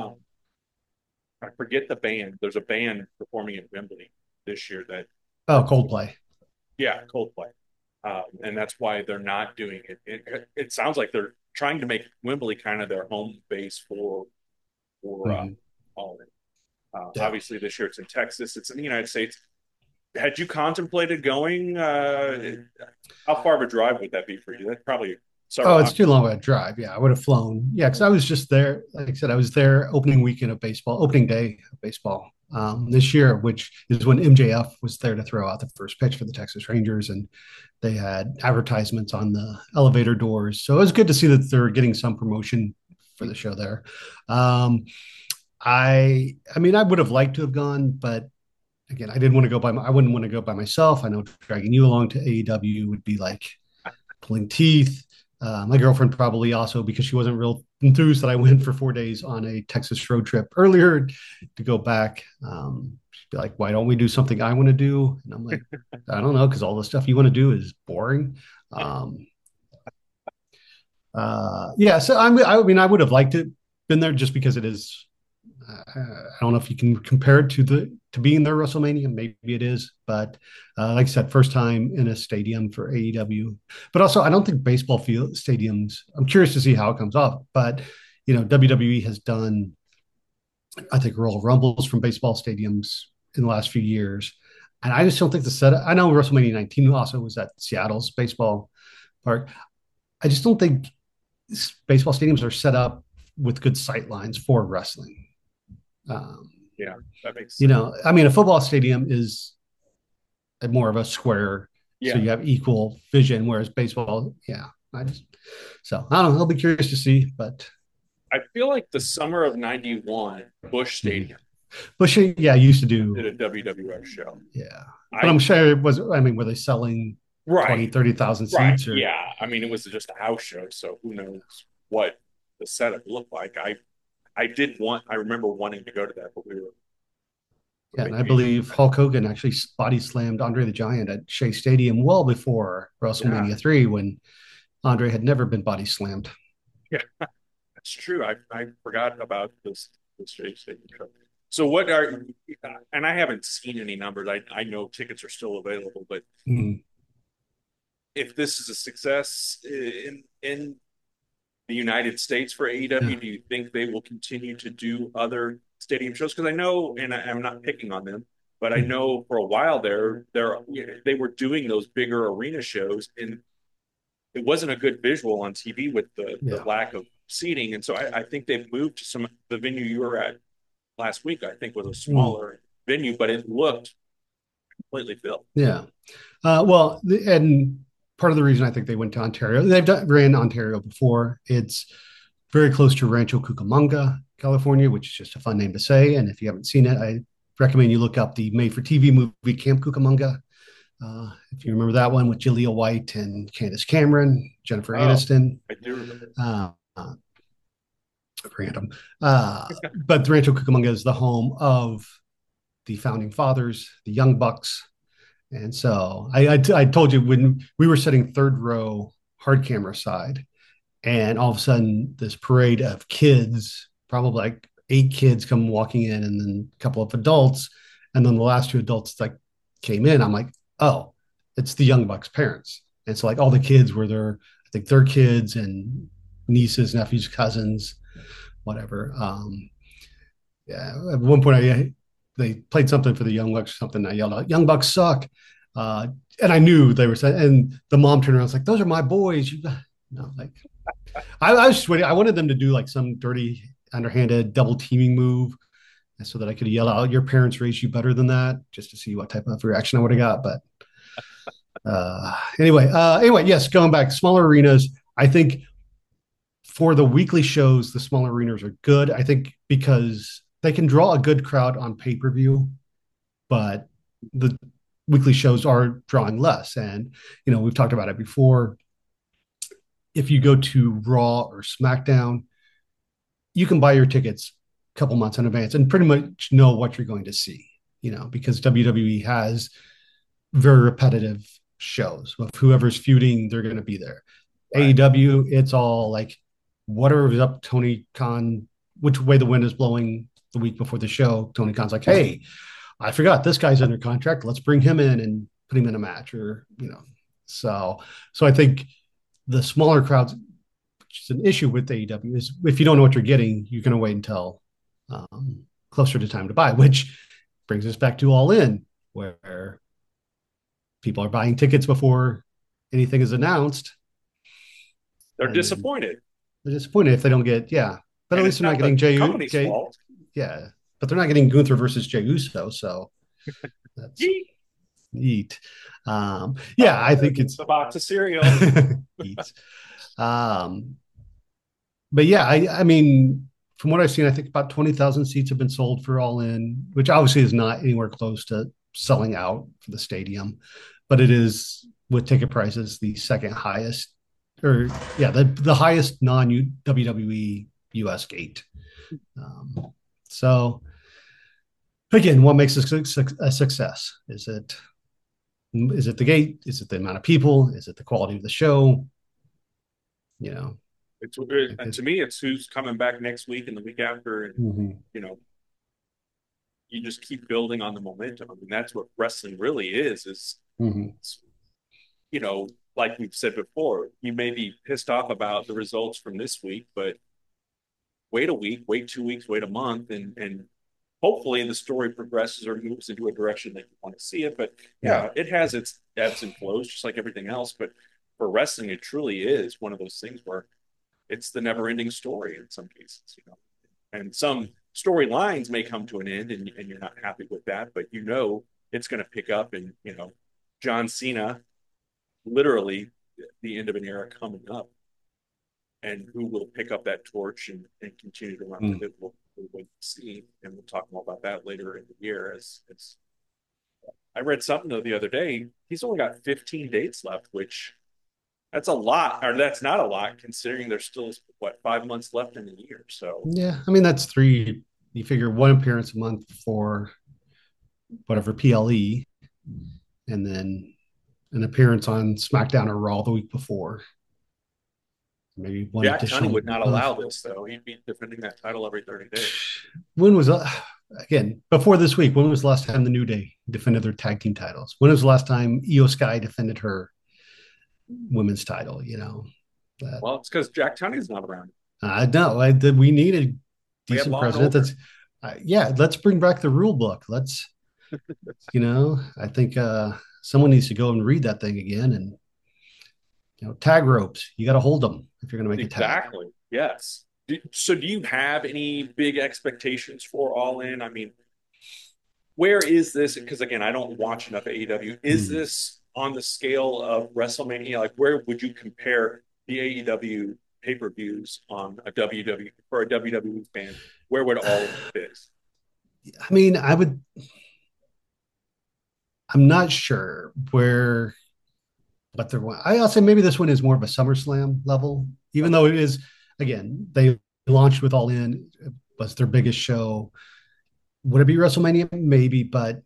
I forget the band. There's a band performing at Wembley this year that. Oh, Coldplay. Yeah, Coldplay. And that's why they're not doing it. It sounds like they're trying to make Wembley kind of their home base for All In. Obviously, this year it's in Texas. It's in the United States. Had you contemplated going? How far of a drive would that be for you? That's probably. It's too long of a drive. Yeah, I would have flown. Yeah, because I was just there. Like I said, I was there opening day of baseball this year, which is when MJF was there to throw out the first pitch for the Texas Rangers, and they had advertisements on the elevator doors. So it was good to see that they're getting some promotion for the show there. I mean, I would have liked to have gone, but again, I didn't want to go I wouldn't want to go by myself. I know dragging you along to AEW would be like pulling teeth. My girlfriend probably also, because she wasn't real enthused that I went for 4 days on a Texas road trip earlier to go back. She'd be like, why don't we do something I want to do? And I'm like, I don't know, because all the stuff you want to do is boring. So I mean, I would have liked it, been there just because it is. I don't know if you can compare it to being there WrestleMania. Maybe it is, but like I said, first time in a stadium for AEW. But also, I don't think baseball field stadiums. I'm curious to see how it comes off. But WWE has done, I think, Royal Rumbles from baseball stadiums in the last few years, and I just don't think the setup. I know WrestleMania 19 also was at Seattle's baseball park. I just don't think baseball stadiums are set up with good sight lines for wrestling. That makes sense. I mean, a football stadium is more of a square, so you have equal vision, whereas baseball, I don't know. I'll be curious to see, but I feel like the summer of '91, Busch Stadium. Busch, used to did a WWF show. Yeah, but I'm sure it was. I mean, were they selling 20, 30,000 seats? Right. Or? Yeah, I mean, it was just a house show, so who knows what the setup looked like. I remember wanting to go to that, but we were. Yeah, and I believe Hulk Hogan actually body slammed Andre the Giant at Shea Stadium well before WrestleMania 3, when Andre had never been body slammed. Yeah, that's true. I forgot about this Shea Stadium show. So and I haven't seen any numbers. I know tickets are still available, but if this is a success in the United States for AEW, do you think they will continue to do other stadium shows? Because I know, and I'm not picking on them, but I know for a while they were doing those bigger arena shows, and it wasn't a good visual on TV with the lack of seating. And so I think they've moved to the venue you were at last week, I think, was a smaller venue, but it looked completely filled. Yeah. And part of the reason I think they went to Ontario, ran Ontario before. It's very close to Rancho Cucamonga, California, which is just a fun name to say. And if you haven't seen it, I recommend you look up the made-for-TV movie Camp Cucamonga. If you remember that one with Jaleel White and Candace Cameron, Jennifer Aniston. I do remember. Random. But Rancho Cucamonga is the home of the founding fathers, the Young Bucks. And so I told you when we were sitting third row hard camera side, and all of a sudden this parade of kids, probably like 8 kids come walking in, and then a couple of adults, and then the last 2 adults like came in. I'm like, oh, it's the Young Bucks parents. And so like all the kids were there, I think their kids and nieces, nephews, cousins, whatever. Yeah, at one point they played something for the Young Bucks or something. I yelled out, "Young Bucks suck." And I knew they were saying, and the mom turned around and was like, "Those are my boys." Like I was just waiting. I wanted them to do like some dirty, underhanded double teaming move so that I could yell out, "Your parents raised you better than that," just to see what type of reaction I would have got. But anyway, yes, going back, smaller arenas. I think for the weekly shows, the smaller arenas are good. I think because they can draw a good crowd on pay-per-view, but the weekly shows are drawing less. And, we've talked about it before. If you go to Raw or SmackDown, you can buy your tickets a couple months in advance and pretty much know what you're going to see, because WWE has very repetitive shows. If whoever's feuding, they're going to be there. Right. AEW, it's all like, whatever's up, Tony Khan, which way the wind is blowing the week before the show, Tony Khan's like, "Hey, I forgot this guy's under contract. Let's bring him in and put him in a match," or, So I think the smaller crowds, which is an issue with AEW, is if you don't know what you're getting, you're going to wait until closer to time to buy, which brings us back to All In, where people are buying tickets before anything is announced. They're disappointed. They're disappointed if they don't get, but at least they're not getting Jey. Yeah, but they're not getting Gunther versus Jey Uso, so that's neat. I think it's a box of cereal. But yeah, I mean, from what I've seen, I think about 20,000 seats have been sold for All In, which obviously is not anywhere close to selling out for the stadium, but it is, with ticket prices, the second highest, the highest non-WWE US gate. So again, what makes a success? Is it the gate? Is it the amount of people? Is it the quality of the show? To me, it's who's coming back next week and the week after, and you just keep building on the momentum. I mean, that's what wrestling really is like we've said before, you may be pissed off about the results from this week, but wait a week, wait 2 weeks, wait a month, and hopefully the story progresses or moves into a direction that you want to see it. But it has its ebbs and flows, just like everything else. But for wrestling, it truly is one of those things where it's the never-ending story in some cases, And some storylines may come to an end, and you're not happy with that, but it's going to pick up, and John Cena, literally the end of an era coming up, and who will pick up that torch and continue to run with it, we'll see, and we'll talk more about that later in the year. As I read something though the other day, he's only got 15 dates left, which that's a lot, or that's not a lot considering there's still 5 months left in the year. So yeah, I mean that's 3. You figure 1 appearance a month for whatever PLE, and then an appearance on SmackDown or Raw the week before. Maybe one. Jack Tunney would not allow this, though. He'd be defending that title every 30 days. When was again before this week? When was the last time the New Day defended their tag team titles? When was the last time Io Sky defended her women's title? Well, it's because Jack Tunney's not around. I know. We need a decent president. That's let's bring back the rule book. Let's, I think someone needs to go and read that thing again. And tag ropes, you got to hold them if you're going to make a tag. Exactly. Yes. So do you have any big expectations for All In? I mean, where is this? Because again, I don't watch enough AEW. Is this on the scale of WrestleMania? Like, where would you compare the AEW pay-per-views on a WWE for a WWE fan, where would all of it fit? I mean, I'm not sure what they're. I'll say maybe this one is more of a SummerSlam level, even though it is, again, they launched with All In, was their biggest show. Would it be WrestleMania? Maybe, but,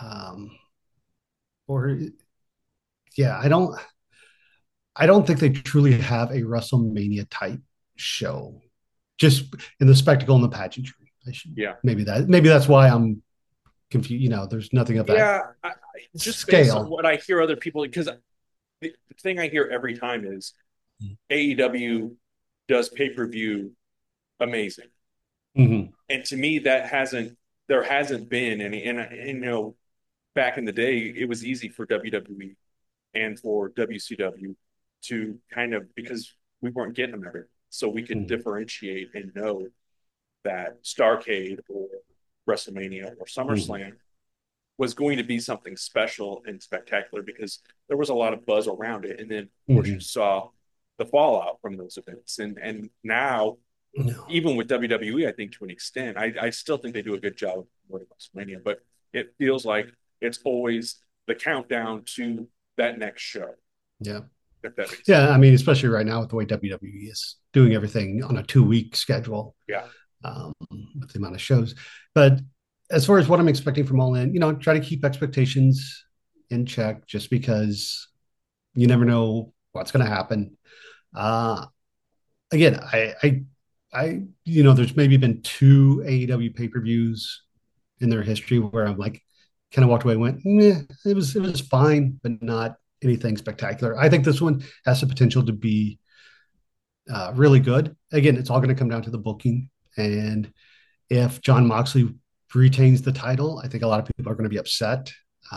or yeah, I don't think they truly have a WrestleMania type show, just in the spectacle and the pageantry. Yeah, maybe that's why I'm confused. There's nothing of that. Yeah, just scale. based on what I hear other people, because the thing I hear every time is AEW does pay-per-view amazing. Mm-hmm. And to me, there hasn't been any, and back in the day, it was easy for WWE and for WCW to kind of, because we weren't getting them everywhere. So we could differentiate and know that Starrcade or WrestleMania or SummerSlam was going to be something special and spectacular, because there was a lot of buzz around it. And then, of course, you saw the fallout from those events. And now, even with WWE, I think to an extent, I still think they do a good job of promoting WrestleMania, but it feels like it's always the countdown to that next show. Yeah. If that makes sense. Yeah, I mean, especially right now with the way WWE is doing everything on a 2-week schedule. Yeah. With the amount of shows. But as far as what I'm expecting from All In, try to keep expectations in check, just because you never know what's going to happen. Again, I there's maybe been 2 AEW pay-per-views in their history where I'm like, kind of walked away and went, it was fine, but not anything spectacular. I think this one has the potential to be really good. Again, it's all going to come down to the booking. And if Jon Moxley retains the title, I think a lot of people are going to be upset.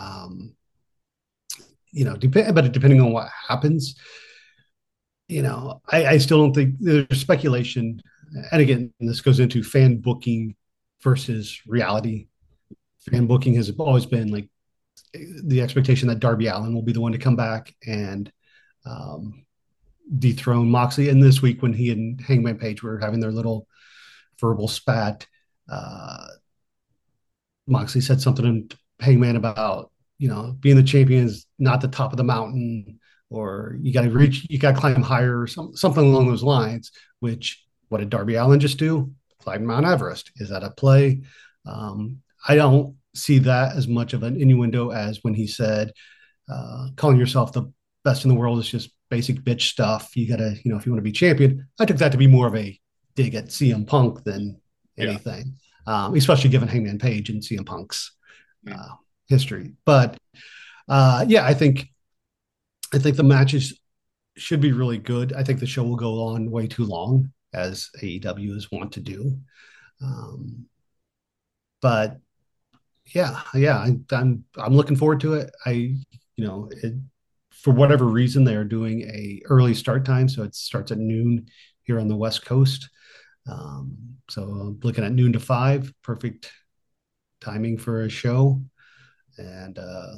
But depending on what happens, I still don't think there's speculation. And again, this goes into fan booking versus reality. Fan booking has always been like the expectation that Darby Allin will be the one to come back and dethrone Moxley. And this week, when he and Hangman Page were having their little verbal spat, Moxley said something to Hangman about, being the champion is not the top of the mountain, or you got to climb higher, or something along those lines. Which, what did Darby Allin just do? Climb Mount Everest. Is that a play? I don't see that as much of an innuendo as when he said, calling yourself the best in the world is just basic bitch stuff. You got to, if you want to be champion. I took that to be more of a dig at CM Punk than anything, especially given Hangman Page and CM Punk's history. But I think the matches should be really good. I think the show will go on way too long, as AEW is wont to do. But I'm looking forward to it. For whatever reason, they are doing a early start time, so it starts at noon here on the West Coast. So I'm looking at noon to 5, perfect timing for a show. And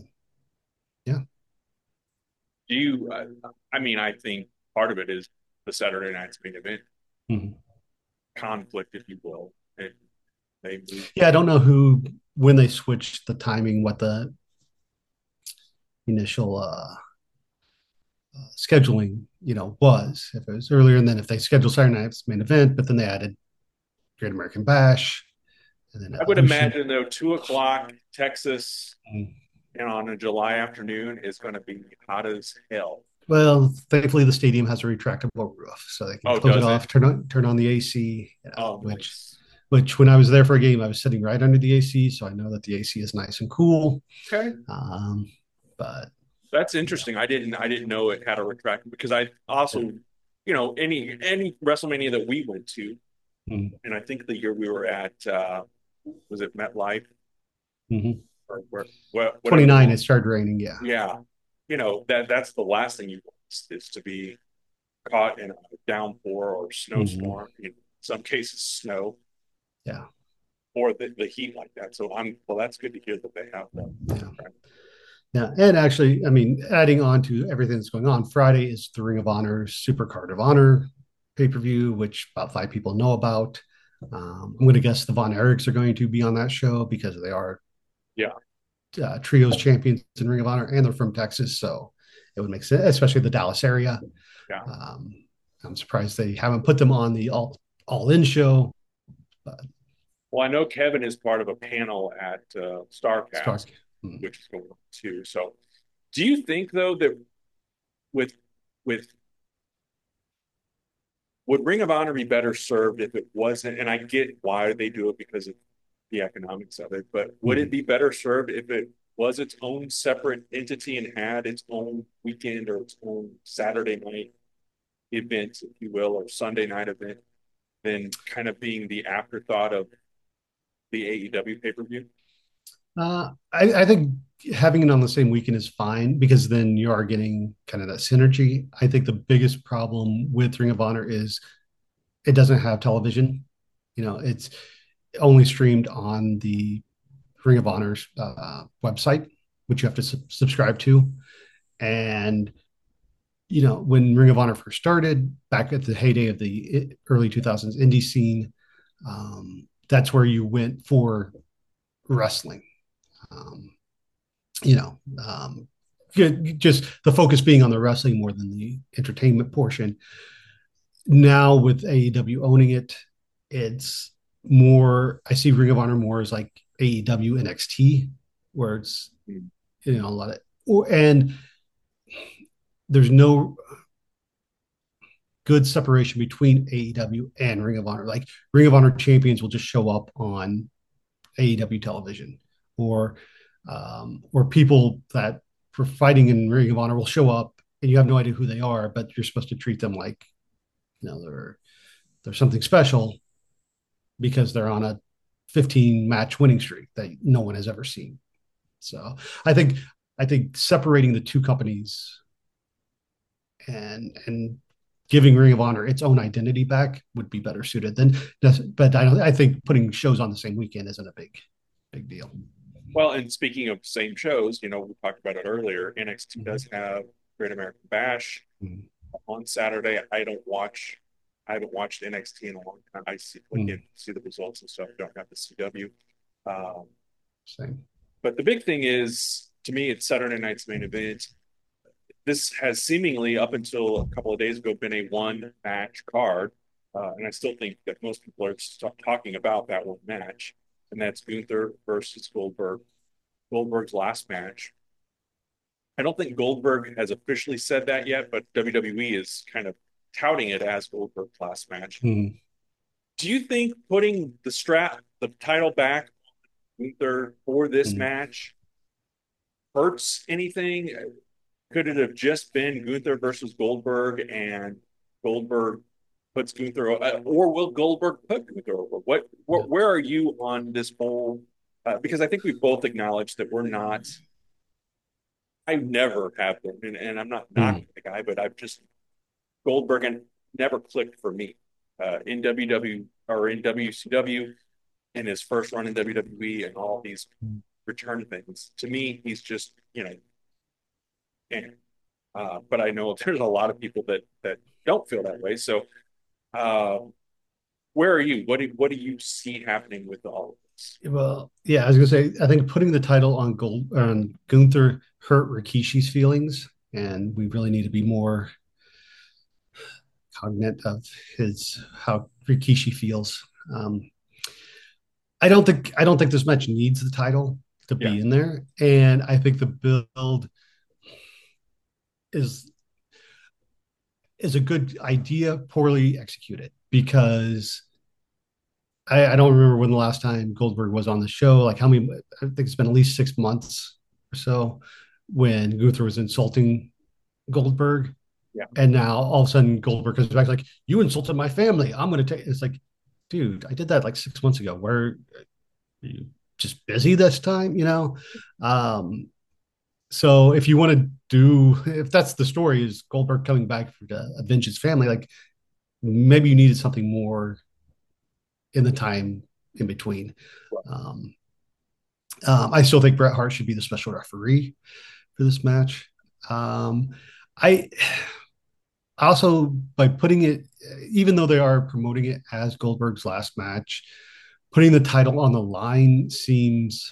Do you? I think part of it is the Saturday night's main event conflict, if you will, and they move. Yeah, I don't know when they switched the timing, what the initial scheduling, was. If it was earlier, and then if they scheduled Saturday night's main event, but then they added Great American Bash, and then I would imagine though 2:00 Texas, and on a July afternoon is going to be hot as hell. Well, thankfully the stadium has a retractable roof, so they can close it off, turn on the AC. Which when I was there for a game, I was sitting right under the AC, so I know that the AC is nice and cool. Okay. But that's interesting. I didn't know it had a retractable, because I also, any WrestleMania that we went to, and I think the year we were at, was it MetLife? Or where 29, it started raining. Yeah. Yeah. That's the last thing you want, is to be caught in a downpour or snowstorm. In some cases, snow. Yeah. Or the heat like that. So that's good to hear that they have that. Yeah. And actually, adding on to everything that's going on, Friday is the Ring of Honor Super Card of Honor pay-per-view, which about 5 people know about. I'm going to guess the Von Erichs are going to be on that show because they are trios champions in Ring of Honor, and they're from Texas, so it would make sense, especially the Dallas area. Yeah. I'm surprised they haven't put them on the all-in show. But well, I know Kevin is part of a panel at Starcast, which is going on too. So, do you think though that with would Ring of Honor be better served if it wasn't? And I get why they do it because of the economics of it, but would it be better served if it was its own separate entity and had its own weekend or its own Saturday night event, if you will, or Sunday night event, than kind of being the afterthought of the AEW pay-per-view? I think having it on the same weekend is fine because then you are getting kind of that synergy. I think the biggest problem with Ring of Honor is it doesn't have television. It's only streamed on the Ring of Honor's website, which you have to subscribe to. And, when Ring of Honor first started, back at the heyday of the early 2000s indie scene, that's where you went for wrestling. Just the focus being on the wrestling more than the entertainment portion. Now with AEW owning it, it's more, I see Ring of Honor more as like AEW NXT, where it's, a lot of, and there's no good separation between AEW and Ring of Honor. Like Ring of Honor champions will just show up on AEW television, or people that were fighting in Ring of Honor will show up and you have no idea who they are, but you're supposed to treat them like, they're something special because they're on a 15 match winning streak that no one has ever seen. So I think separating the two companies and giving Ring of Honor its own identity back would be better suited but I think putting shows on the same weekend isn't a big deal. Well, and speaking of same shows, we talked about it earlier. NXT does have Great American Bash on Saturday. I haven't watched NXT in a long time. I see the results and stuff. Don't have the CW. Same. But the big thing is, to me, it's Saturday night's main event. This has seemingly, up until a couple of days ago, been a one-match card. And I still think that most people are talking about that one match. And that's Gunther versus Goldberg. Goldberg's last match. I don't think Goldberg has officially said that yet, but WWE is kind of touting it as Goldberg's last match. Do you think putting the title back on Gunther for this match hurts anything? Could it have just been Gunther versus Goldberg and Goldberg puts Gunther, or will Goldberg put Gunther over? Where are you on this whole? Because I think we both acknowledged that we're not. I never have been, and I'm not knocking the guy, but I've just Goldberg and never clicked for me in WW or in WCW, in his first run in WWE, and all these return things. To me, he's just but I know there's a lot of people that don't feel that way. So. Where are you? What do you see happening with all of this? Well, yeah, I was gonna say, I think putting the title on Gunther hurt Rikishi's feelings, and we really need to be more cognizant of how Rikishi feels. I don't think this match needs the title to be in there, and I think the build is a good idea, poorly executed, because I don't remember when the last time Goldberg was on the show. Like I think it's been at least 6 months or so when Gunther was insulting Goldberg. Yeah. And now all of a sudden Goldberg comes back like, you insulted my family. I'm going to take, it's like, dude, I did that like 6 months ago. Where are you just busy this time, So if you want to if that's the story, is Goldberg coming back to avenge his family, like maybe you needed something more in the time in between. I still think Bret Hart should be the special referee for this match. I also, by putting it even though they are promoting it as Goldberg's last match, putting the title on the line seems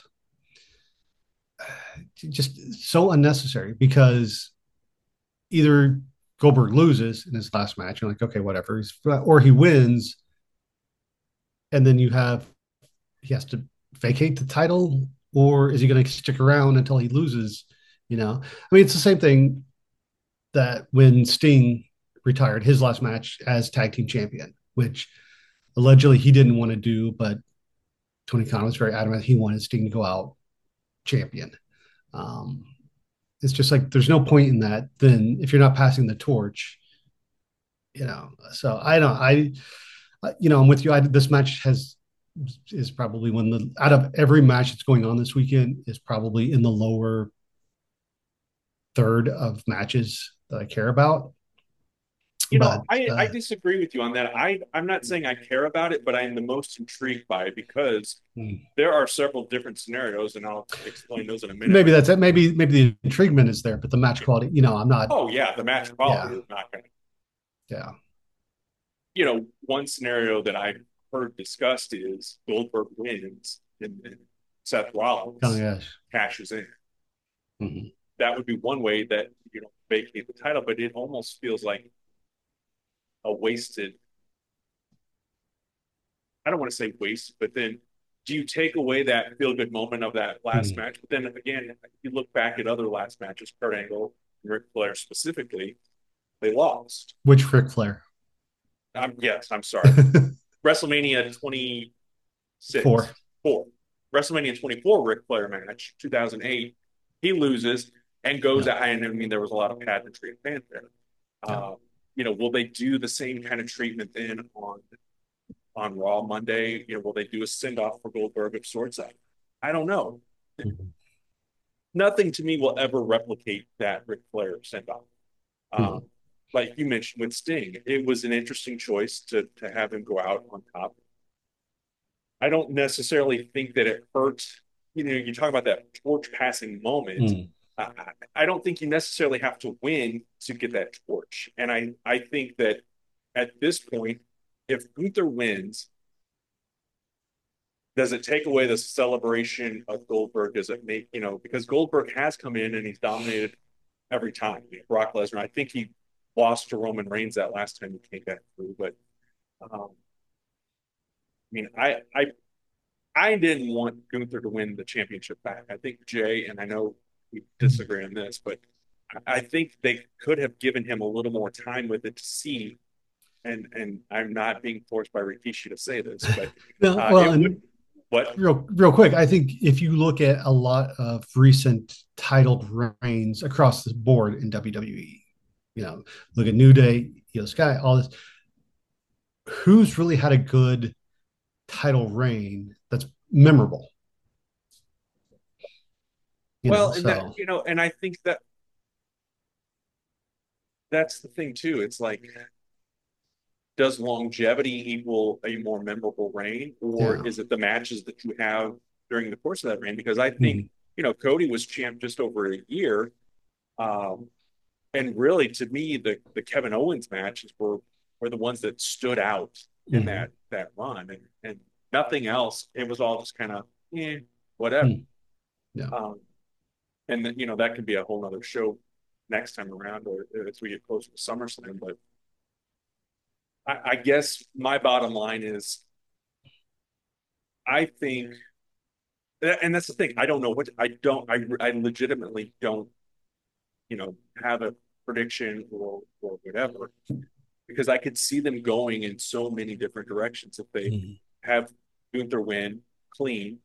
just so unnecessary because either Goldberg loses in his last match, you're like, okay, whatever, or he wins, and then he has to vacate the title, or is he going to stick around until he loses? I mean, it's the same thing that when Sting retired his last match as tag team champion, which allegedly he didn't want to do, but Tony Khan was very adamant he wanted Sting to go out champion. It's just like there's no point in that then if you're not passing the torch. So I'm with you. This match is probably out of every match that's going on this weekend is probably in the lower third of matches that I care about. I disagree with you on that. I'm not saying I care about it, but I'm the most intrigued by it because there are several different scenarios, and I'll explain those in a minute. Maybe that's it. Maybe the intriguement is there, but the match quality, I'm not. Oh yeah, the match quality is not going to. Yeah. One scenario that I've heard discussed is Goldberg wins and Seth Rollins cashes in. Mm-hmm. That would be one way that vacate the title, but it almost feels like a wasted. I don't want to say waste, but then do you take away that feel good moment of that last match? But then again, if you look back at other last matches, Kurt Angle and Ric Flair specifically, they lost. Which Ric Flair? Yes, I'm sorry. WrestleMania 26. Four. WrestleMania 24 Ric Flair match, 2008. He loses and goes out. I mean, there was a lot of pageantry and fanfare. Will they do the same kind of treatment then on Raw Monday? Will they do a send-off for Goldberg of sorts? I don't know. Mm-hmm. Nothing to me will ever replicate that Ric Flair send-off. Like you mentioned with Sting, it was an interesting choice to have him go out on top. I don't necessarily think that it hurt. You talk about that torch passing moment. I don't think you necessarily have to win to get that torch. And I think that at this point, if Gunther wins, does it take away the celebration of Goldberg? Does it make, because Goldberg has come in and he's dominated every time. Brock Lesnar, I think he lost to Roman Reigns that last time he came back through. But I didn't want Gunther to win the championship back. I think Jay, and I know we disagree on this, but I think they could have given him a little more time with it to see. And I'm not being forced by Rikishi to say this, but real quick, I think if you look at a lot of recent titled reigns across the board in WWE, look at New Day, Sky, all this, who's really had a good title reign that's memorable? And I think that's the thing too. It's like, does longevity equal a more memorable reign, or is it the matches that you have during the course of that reign? Because I think, Cody was champ just over a year. And really, to me, the Kevin Owens matches were the ones that stood out in that run, and nothing else. It was all just kind of whatever. And then, that could be a whole nother show next time around, or as we get closer to SummerSlam. But I guess my bottom line is, I think, and that's the thing. I don't know I legitimately don't, have a prediction or whatever, because I could see them going in so many different directions. If they have Gunther win clean,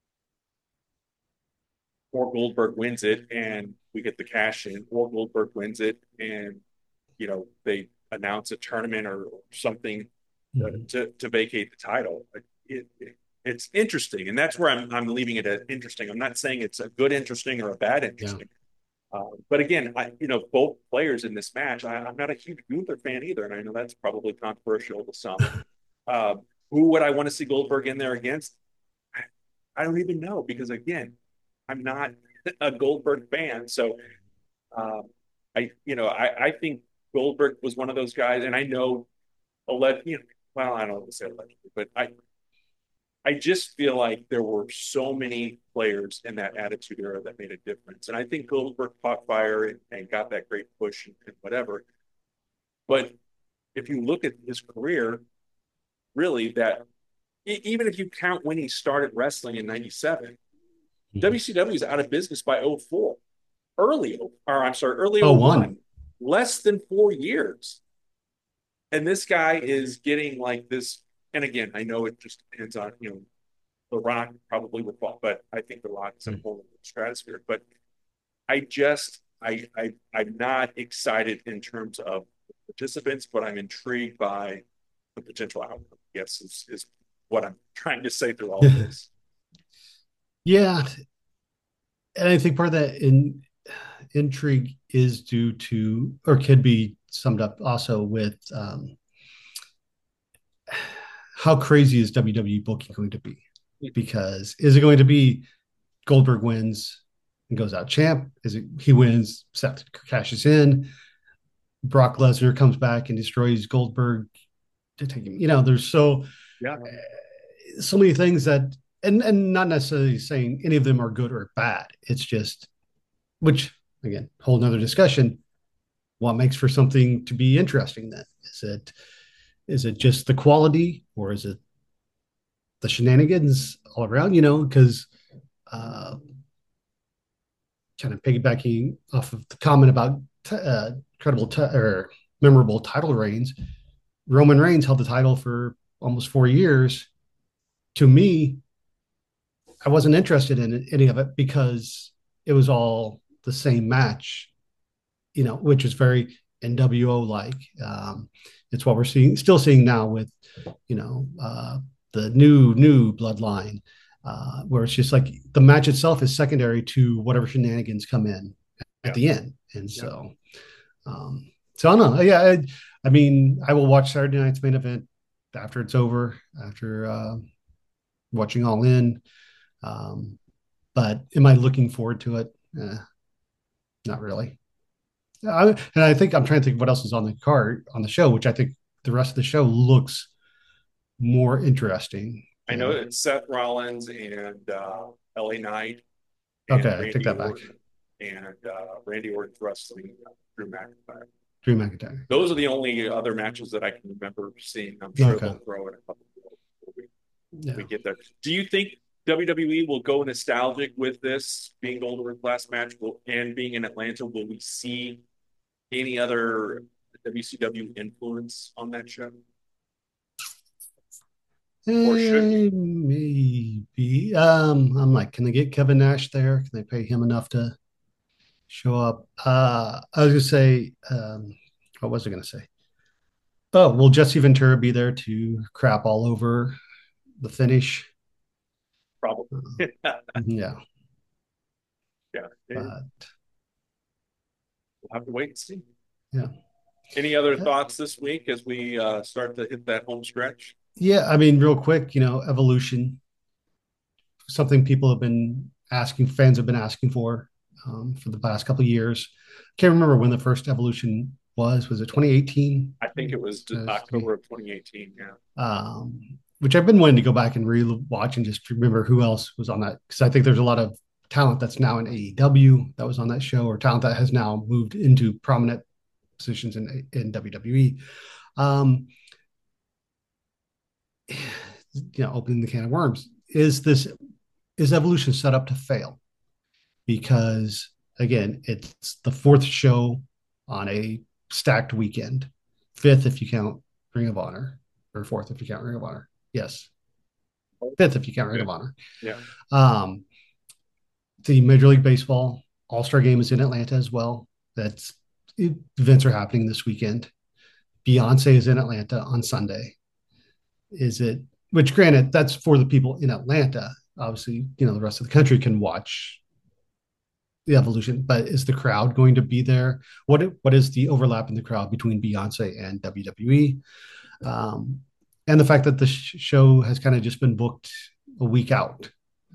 or Goldberg wins it and we get the cash in, or Goldberg wins it and, they announce a tournament or something to vacate the title. It's interesting. And that's where I'm leaving it at interesting. I'm not saying it's a good interesting or a bad interesting. But again, both players in this match, I'm not a huge Gunther fan either. And I know that's probably controversial to some. Who would I want to see Goldberg in there against? I don't even know, because again, I'm not a Goldberg fan. So I think Goldberg was one of those guys, and I know well, I don't want to say allegedly, but I just feel like there were so many players in that Attitude Era that made a difference. And I think Goldberg caught fire and got that great push and whatever. But if you look at his career, really, that even if you count when he started wrestling in 97, WCW is out of business by 04. Early 01, less than 4 years. And this guy is getting like this. And again, I know it just depends on, The Rock probably would fall, but I think The Rock is in a whole other stratosphere. But I'm not excited in terms of participants, but I'm intrigued by the potential outcome. Yes, is what I'm trying to say through all of this. Yeah. And I think part of that intrigue is due to, or could be summed up also with how crazy is WWE booking going to be? Because is it going to be Goldberg wins and goes out champ? Is it he wins, Seth cashes in, Brock Lesnar comes back and destroys Goldberg to take him? There's so many things that, and not necessarily saying any of them are good or bad. It's just, which again, whole nother discussion. What makes for something to be interesting then? Is it just the quality, or is it the shenanigans all around? Because kind of piggybacking off of the comment about or memorable title reigns, Roman Reigns held the title for almost 4 years. To me, I wasn't interested in any of it because it was all the same match, which is very NWO like. It's what we're still seeing now with, the new bloodline, where it's just like the match itself is secondary to whatever shenanigans come in at the end. And so I don't know. Yeah. I mean, I will watch Saturday night's main event after it's over, after watching All In. But am I looking forward to it? Not really. And I think I'm trying to think of what else is on the card on the show, which I think the rest of the show looks more interesting. I know it's Seth Rollins and LA Knight. Okay, I take that back. And Randy Orton's wrestling Drew McIntyre. Drew McIntyre. Those are the only other matches that I can remember seeing. I'm sure they'll throw in a couple before we get there. Do you think WWE will go nostalgic with this being Goldberg's last match and being in Atlanta? Will we see any other WCW influence on that show? Or should maybe. I'm like, can they get Kevin Nash there? Can they pay him enough to show up? I was gonna say, what was I gonna say? Oh, will Jesse Ventura be there to crap all over the finish? Probably. Yeah. Yeah. But we'll have to wait and see. Yeah. Any other thoughts this week as we start to hit that home stretch? Yeah, I mean, real quick, Evolution, something people have been asking, fans have been asking for the past couple of years. Can't remember when the first Evolution was. Was it 2018? I think it was October of 2018. Yeah. Which I've been wanting to go back and re-watch and just remember who else was on that, because I think there's a lot of talent that's now in AEW that was on that show, or talent that has now moved into prominent positions in WWE. Opening the can of worms. Is Evolution set up to fail? Because again, it's the fourth show on a stacked weekend, fifth if you count Ring of Honor, or fourth if you count Ring of Honor. Yes, fifth if you count Ring of Honor. Yeah. The Major League Baseball All-Star Game is in Atlanta as well. Events are happening this weekend. Beyonce is in Atlanta on Sunday. Which granted, that's for the people in Atlanta. Obviously, the rest of the country can watch the Evolution, but is the crowd going to be there? What is the overlap in the crowd between Beyonce and WWE? And the fact that the show has kind of just been booked a week out.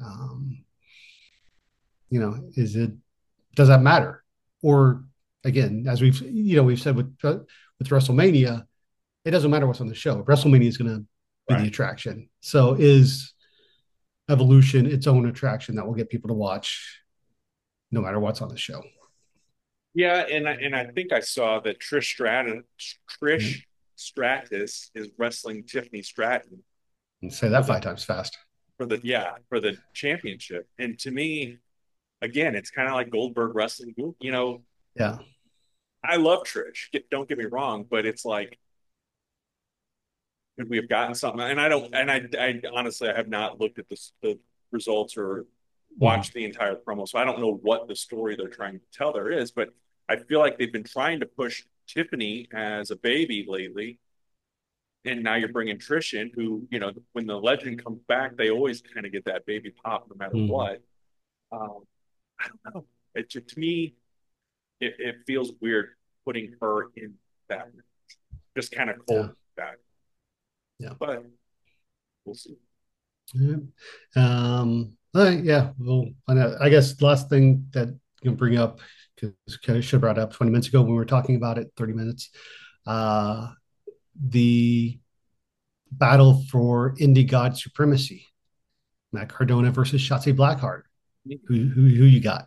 Does that matter? Or again, as we've said with WrestleMania, it doesn't matter what's on the show. WrestleMania is going to be the Right. attraction. So is Evolution its own attraction that will get people to watch no matter what's on the show? Yeah, and I think I saw that Yeah. Trish Stratus is wrestling Tiffany Stratton And say for that the 5 times fast. for the championship. And to me, again, it's kind of like Goldberg wrestling. You know, Yeah. I love Trish. Don't get me wrong, but it's like, could we have gotten something? And I don't. And I honestly, I have not looked at the results or Mhm. watched the entire promo, so I don't know what the story they're trying to tell there is. But I feel like they've been trying to push Tiffany as a baby lately, and now you're bringing Trish in, who, you know, when the legend comes back, they always kind of get that baby pop no matter Mhm. what. Um, I don't know. To me, it feels weird putting her in that, just kind of Yeah. cold back. Yeah. But we'll see. Yeah. All right, yeah. Well, I guess the last thing that you can bring up, because I should have brought it up 20 minutes ago when we were talking about it, 30 minutes. Uh, the battle for indie god supremacy, Matt Cardona versus Shotzi Blackheart. Who you got?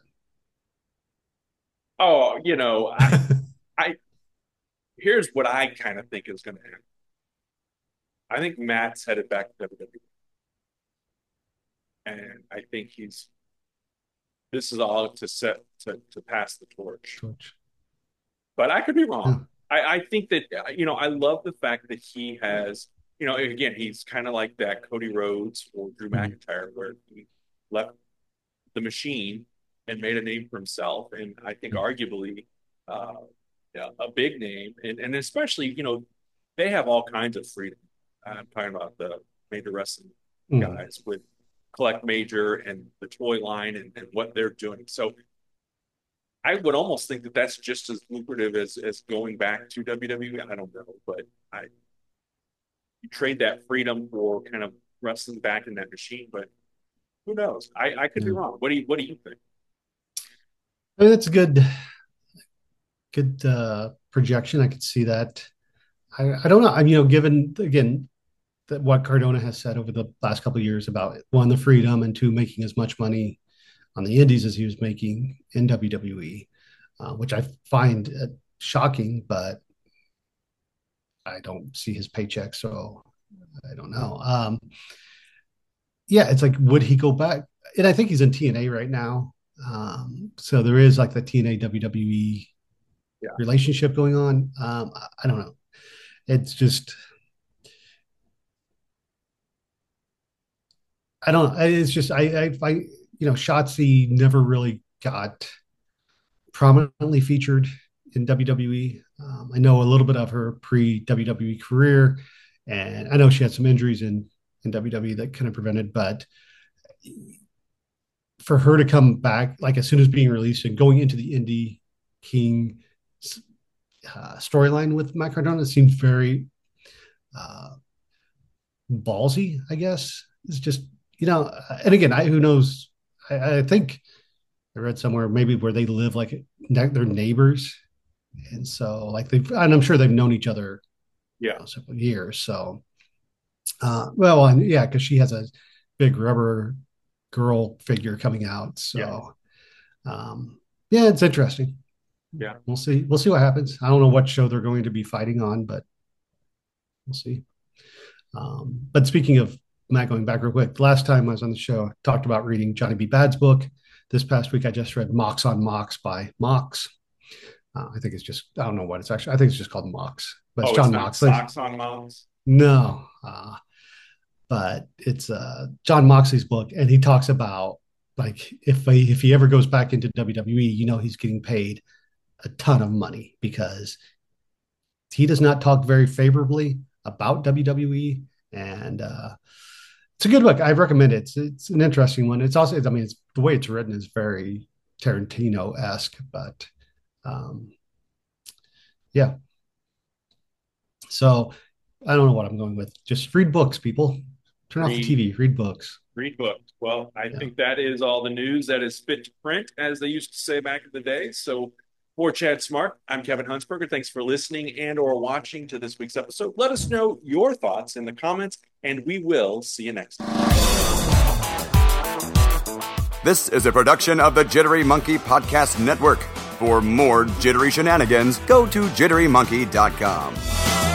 Oh, you know, I here's what I kind of think is going to happen. I think Matt's headed back to WWE, and I think this is all to set to pass the torch. George. But I could be Yeah. wrong. I think that, you know, I love the fact that he has, you know, again, he's kind of like that Cody Rhodes or Drew Mhm. McIntyre, where he left the machine and made a name for himself, and I think arguably, uh, yeah, a big name, and especially, you know, they have all kinds of freedom. I'm talking about the major wrestling Mhm. guys with Collect Major and the toy line and what they're doing. So I would almost think that that's just as lucrative as going back to WWE. I don't know, but I you trade that freedom for kind of wrestling back in that machine. But who knows? I could be Yeah. wrong. What do you think? I mean, that's a good projection. I could see that. I don't know. I mean, given again that what Cardona has said over the last couple of years about one, the freedom, and two, making as much money on the indies as he was making in WWE, which I find shocking, but I don't see his paycheck, so I don't know. Yeah, it's like, would he go back? And I think he's in TNA right now. So there is like the TNA WWE Yeah, relationship going on. I don't know. It's just, I don't know. It's just, Shotzi never really got prominently featured in WWE. I know a little bit of her pre WWE career, and I know she had some injuries in WWE that kind of prevented. But for her to come back, like as soon as being released and going into the Indie King storyline with Matt Cardona seems very uh, ballsy. I guess it's just, and again, who knows? I think I read somewhere maybe where they live like they're neighbors, and so like and I'm sure they've known each other, yeah, several years. So, well, and yeah, because she has a big rubber girl figure coming out. yeah, So, yeah, it's interesting. yeah. We'll see. We'll see what happens. I don't know what show they're going to be fighting on, but we'll see. But speaking of Matt, going back real quick, last time I was on the show, I talked about reading Johnny B. Bad's book. This past week, I just read Mox on Mox by Mox. I think it's just, I don't know what it's actually, I think it's just called Mox, but it's Oh, it's John not Moxley. socks on moms. No, but it's John Moxley's book. And he talks about like, if he ever goes back into WWE, he's getting paid a ton of money because he does not talk very favorably about WWE. And it's a good book. I recommend it. It's an interesting one. It's also, I mean, it's the way it's written is very Tarantino esque, but um, yeah. So I don't know what I'm going with. Just read books, people. Turn off the Read TV. Read books. read books. Well, I Yeah. think that is all the news that is fit to print, as they used to say back in the day. So For Chad Smart, I'm Kevin Huntsberger. Thanks for listening and or watching to this week's episode. Let us know your thoughts in the comments, and we will see you next time. This is a production of the Jittery Monkey Podcast Network. For more jittery shenanigans, go to jitterymonkey.com.